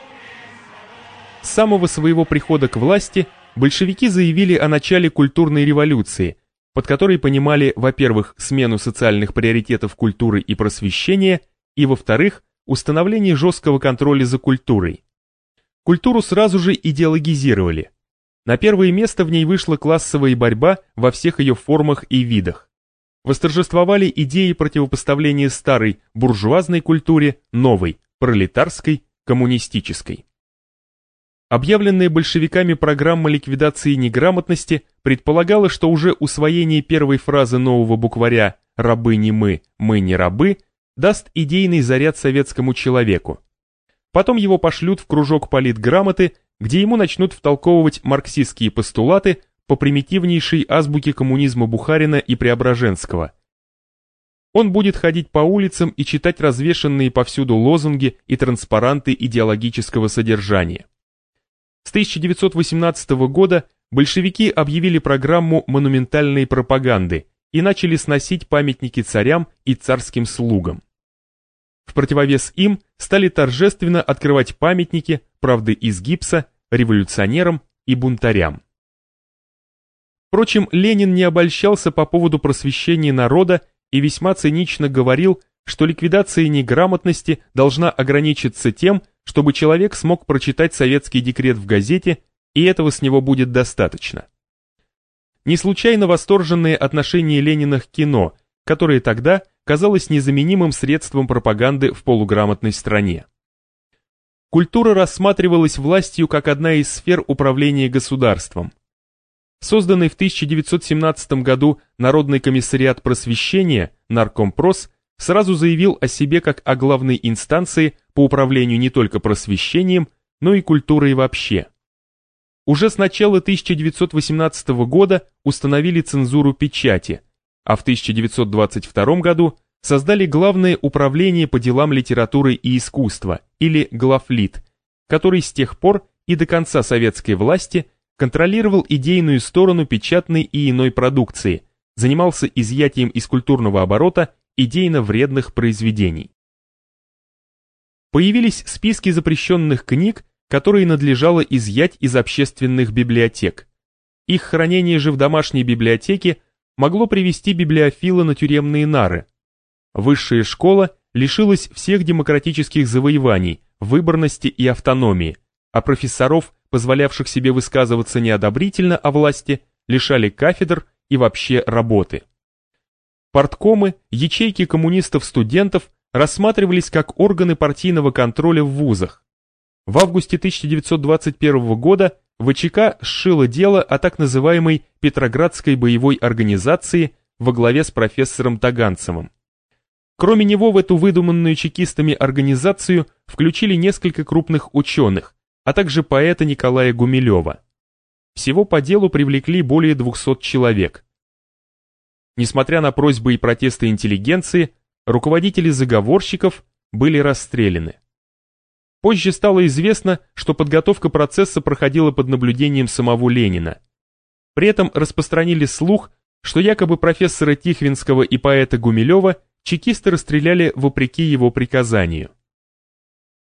С самого своего прихода к власти большевики заявили о начале культурной революции, под которой понимали, во-первых, смену социальных приоритетов культуры и просвещения, и, во-вторых, установление жесткого контроля за культурой. Культуру сразу же идеологизировали. На первое место в ней вышла классовая борьба во всех ее формах и видах. Восторжествовали идеи противопоставления старой буржуазной культуре новой, пролетарской, коммунистической. Объявленная большевиками программа ликвидации неграмотности предполагала, что уже усвоение первой фразы нового букваря «рабы не мы, мы не рабы» даст идейный заряд советскому человеку. Потом его пошлют в кружок политграмоты, где ему начнут втолковывать марксистские постулаты по примитивнейшей азбуке коммунизма Бухарина и Преображенского. Он будет ходить по улицам и читать развешанные повсюду лозунги и транспаранты идеологического содержания. С тысяча девятьсот восемнадцатого года большевики объявили программу монументальной пропаганды и начали сносить памятники царям и царским слугам. В противовес им стали торжественно открывать памятники, правда из гипса, революционерам и бунтарям. Впрочем, Ленин не обольщался по поводу просвещения народа и весьма цинично говорил, что ликвидация неграмотности должна ограничиться тем, чтобы человек смог прочитать советский декрет в газете, и этого с него будет достаточно. Не случайно восторженное отношение Ленина к кино, которое тогда казалось незаменимым средством пропаганды в полуграмотной стране. Культура рассматривалась властью как одна из сфер управления государством. Созданный в тысяча девятьсот семнадцатом году Народный комиссариат просвещения, Наркомпрос, сразу заявил о себе как о главной инстанции по управлению не только просвещением, но и культурой вообще. Уже с начала тысяча девятьсот восемнадцатого года установили цензуру печати, а в тысяча девятьсот двадцать втором году создали Главное управление по делам литературы и искусства, или Главлит, который с тех пор и до конца советской власти контролировал идейную сторону печатной и иной продукции, занимался изъятием из культурного оборота идейно вредных произведений. Появились списки запрещенных книг, которые надлежало изъять из общественных библиотек. Их хранение же в домашней библиотеке могло привести библиофила на тюремные нары. Высшая школа лишилась всех демократических завоеваний, выборности и автономии, а профессоров, позволявших себе высказываться неодобрительно о власти, лишали кафедр и вообще работы. Парткомы, ячейки коммунистов-студентов рассматривались как органы партийного контроля в вузах. В августе тысяча девятьсот двадцать первого года ВЧК сшило дело о так называемой Петроградской боевой организации во главе с профессором Таганцевым. Кроме него в эту выдуманную чекистами организацию включили несколько крупных ученых, а также поэта Николая Гумилева. Всего по делу привлекли более двухсот человек. Несмотря на просьбы и протесты интеллигенции, руководители заговорщиков были расстреляны. Позже стало известно, что подготовка процесса проходила под наблюдением самого Ленина. При этом распространили слух, что якобы профессора Тихвинского и поэта Гумилева чекисты расстреляли вопреки его приказанию.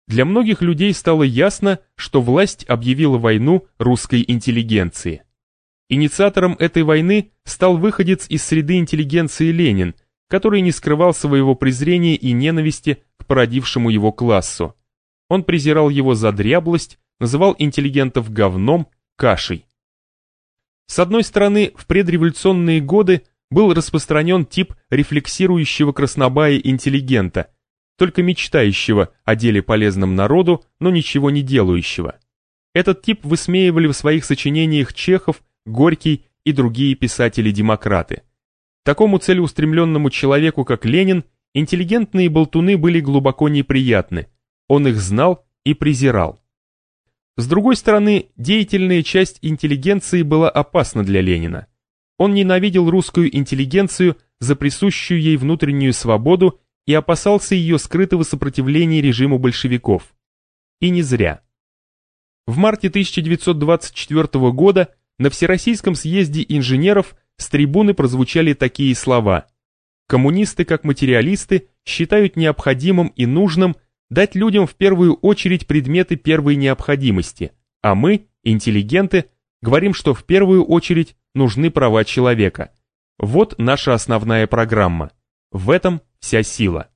Для многих людей стало ясно, что власть объявила войну русской интеллигенции. Инициатором этой войны стал выходец из среды интеллигенции Ленин, который не скрывал своего презрения и ненависти к породившему его классу. Он презирал его за дряблость, называл интеллигентов говном, кашей. С одной стороны, в предреволюционные годы был распространен тип рефлексирующего краснобая интеллигента, только мечтающего о деле полезном народу, но ничего не делающего. Этот тип высмеивали в своих сочинениях Чехов, Горький и другие писатели-демократы. Такому целеустремленному человеку, как Ленин, интеллигентные болтуны были глубоко неприятны, он их знал и презирал. С другой стороны, деятельная часть интеллигенции была опасна для Ленина. Он ненавидел русскую интеллигенцию за присущую ей внутреннюю свободу и опасался ее скрытого сопротивления режиму большевиков. И не зря. В марте тысяча девятьсот двадцать четвёртого года на Всероссийском съезде инженеров с трибуны прозвучали такие слова: «Коммунисты, как материалисты, считают необходимым и нужным дать людям в первую очередь предметы первой необходимости, а мы, интеллигенты, говорим, что в первую очередь нужны права человека. Вот наша основная программа. В этом вся сила».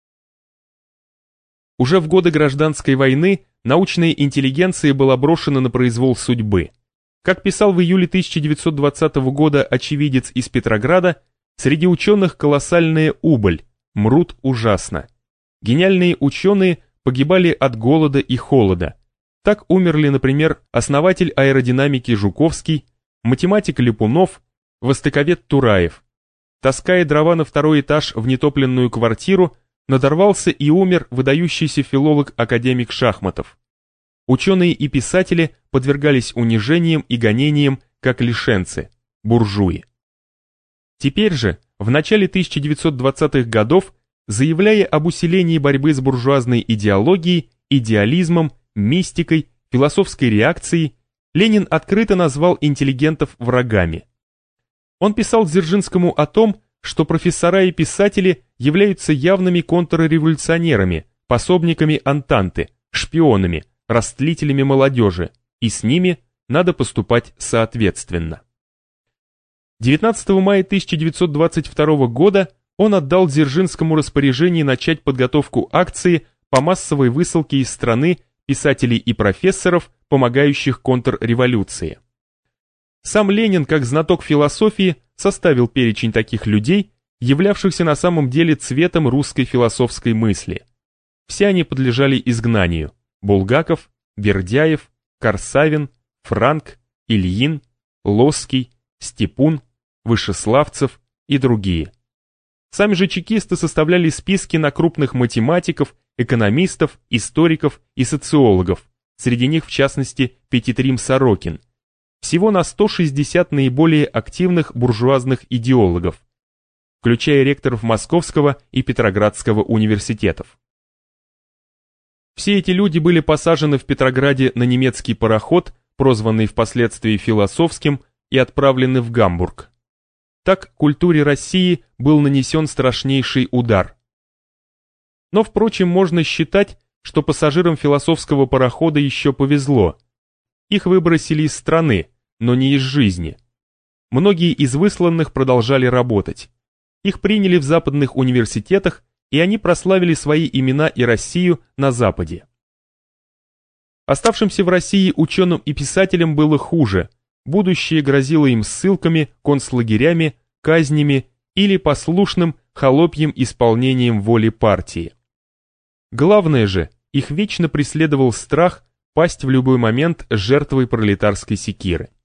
Уже в годы гражданской войны научная интеллигенция была брошена на произвол судьбы. Как писал в июле тысяча девятьсот двадцатого года очевидец из Петрограда, среди ученых колоссальная убыль, мрут ужасно. Гениальные ученые погибали от голода и холода. Так умерли, например, основатель аэродинамики Жуковский, математик Липунов, востоковед Тураев. Таская дрова на второй этаж в нетопленную квартиру, надорвался и умер выдающийся филолог-академик Шахматов. Ученые и писатели подвергались унижениям и гонениям, как лишенцы, буржуи. Теперь же, в начале тысяча девятьсот двадцатых годов, заявляя об усилении борьбы с буржуазной идеологией, идеализмом, мистикой, философской реакцией, Ленин открыто назвал интеллигентов врагами. Он писал Дзержинскому о том, что профессора и писатели являются явными контрреволюционерами, пособниками Антанты, шпионами, растлителями молодежи, и с ними надо поступать соответственно. девятнадцатого мая тысяча девятьсот двадцать второго года он отдал Дзержинскому распоряжение начать подготовку акции по массовой высылке из страны писателей и профессоров, помогающих контрреволюции. Сам Ленин, как знаток философии, составил перечень таких людей, являвшихся на самом деле цветом русской философской мысли. Все они подлежали изгнанию: Булгаков, Бердяев, Корсавин, Франк, Ильин, Лосский, Степун, Вышеславцев и другие. Сами же чекисты составляли списки на крупных математиков, экономистов, историков и социологов, среди них в частности Петитрим Сорокин, всего на сто шестьдесят наиболее активных буржуазных идеологов, включая ректоров Московского и Петроградского университетов. Все эти люди были посажены в Петрограде на немецкий пароход, прозванный впоследствии философским, и отправлены в Гамбург. Так культуре России был нанесен страшнейший удар. Но, впрочем, можно считать, что пассажирам философского парохода еще повезло. Их выбросили из страны, но не из жизни. Многие из высланных продолжали работать. Их приняли в западных университетах, и они прославили свои имена и Россию на Западе. Оставшимся в России ученым и писателям было хуже. Будущее грозило им ссылками, концлагерями, казнями или послушным холопьим исполнением воли партии. Главное же, их вечно преследовал страх пасть в любой момент жертвой пролетарской секиры.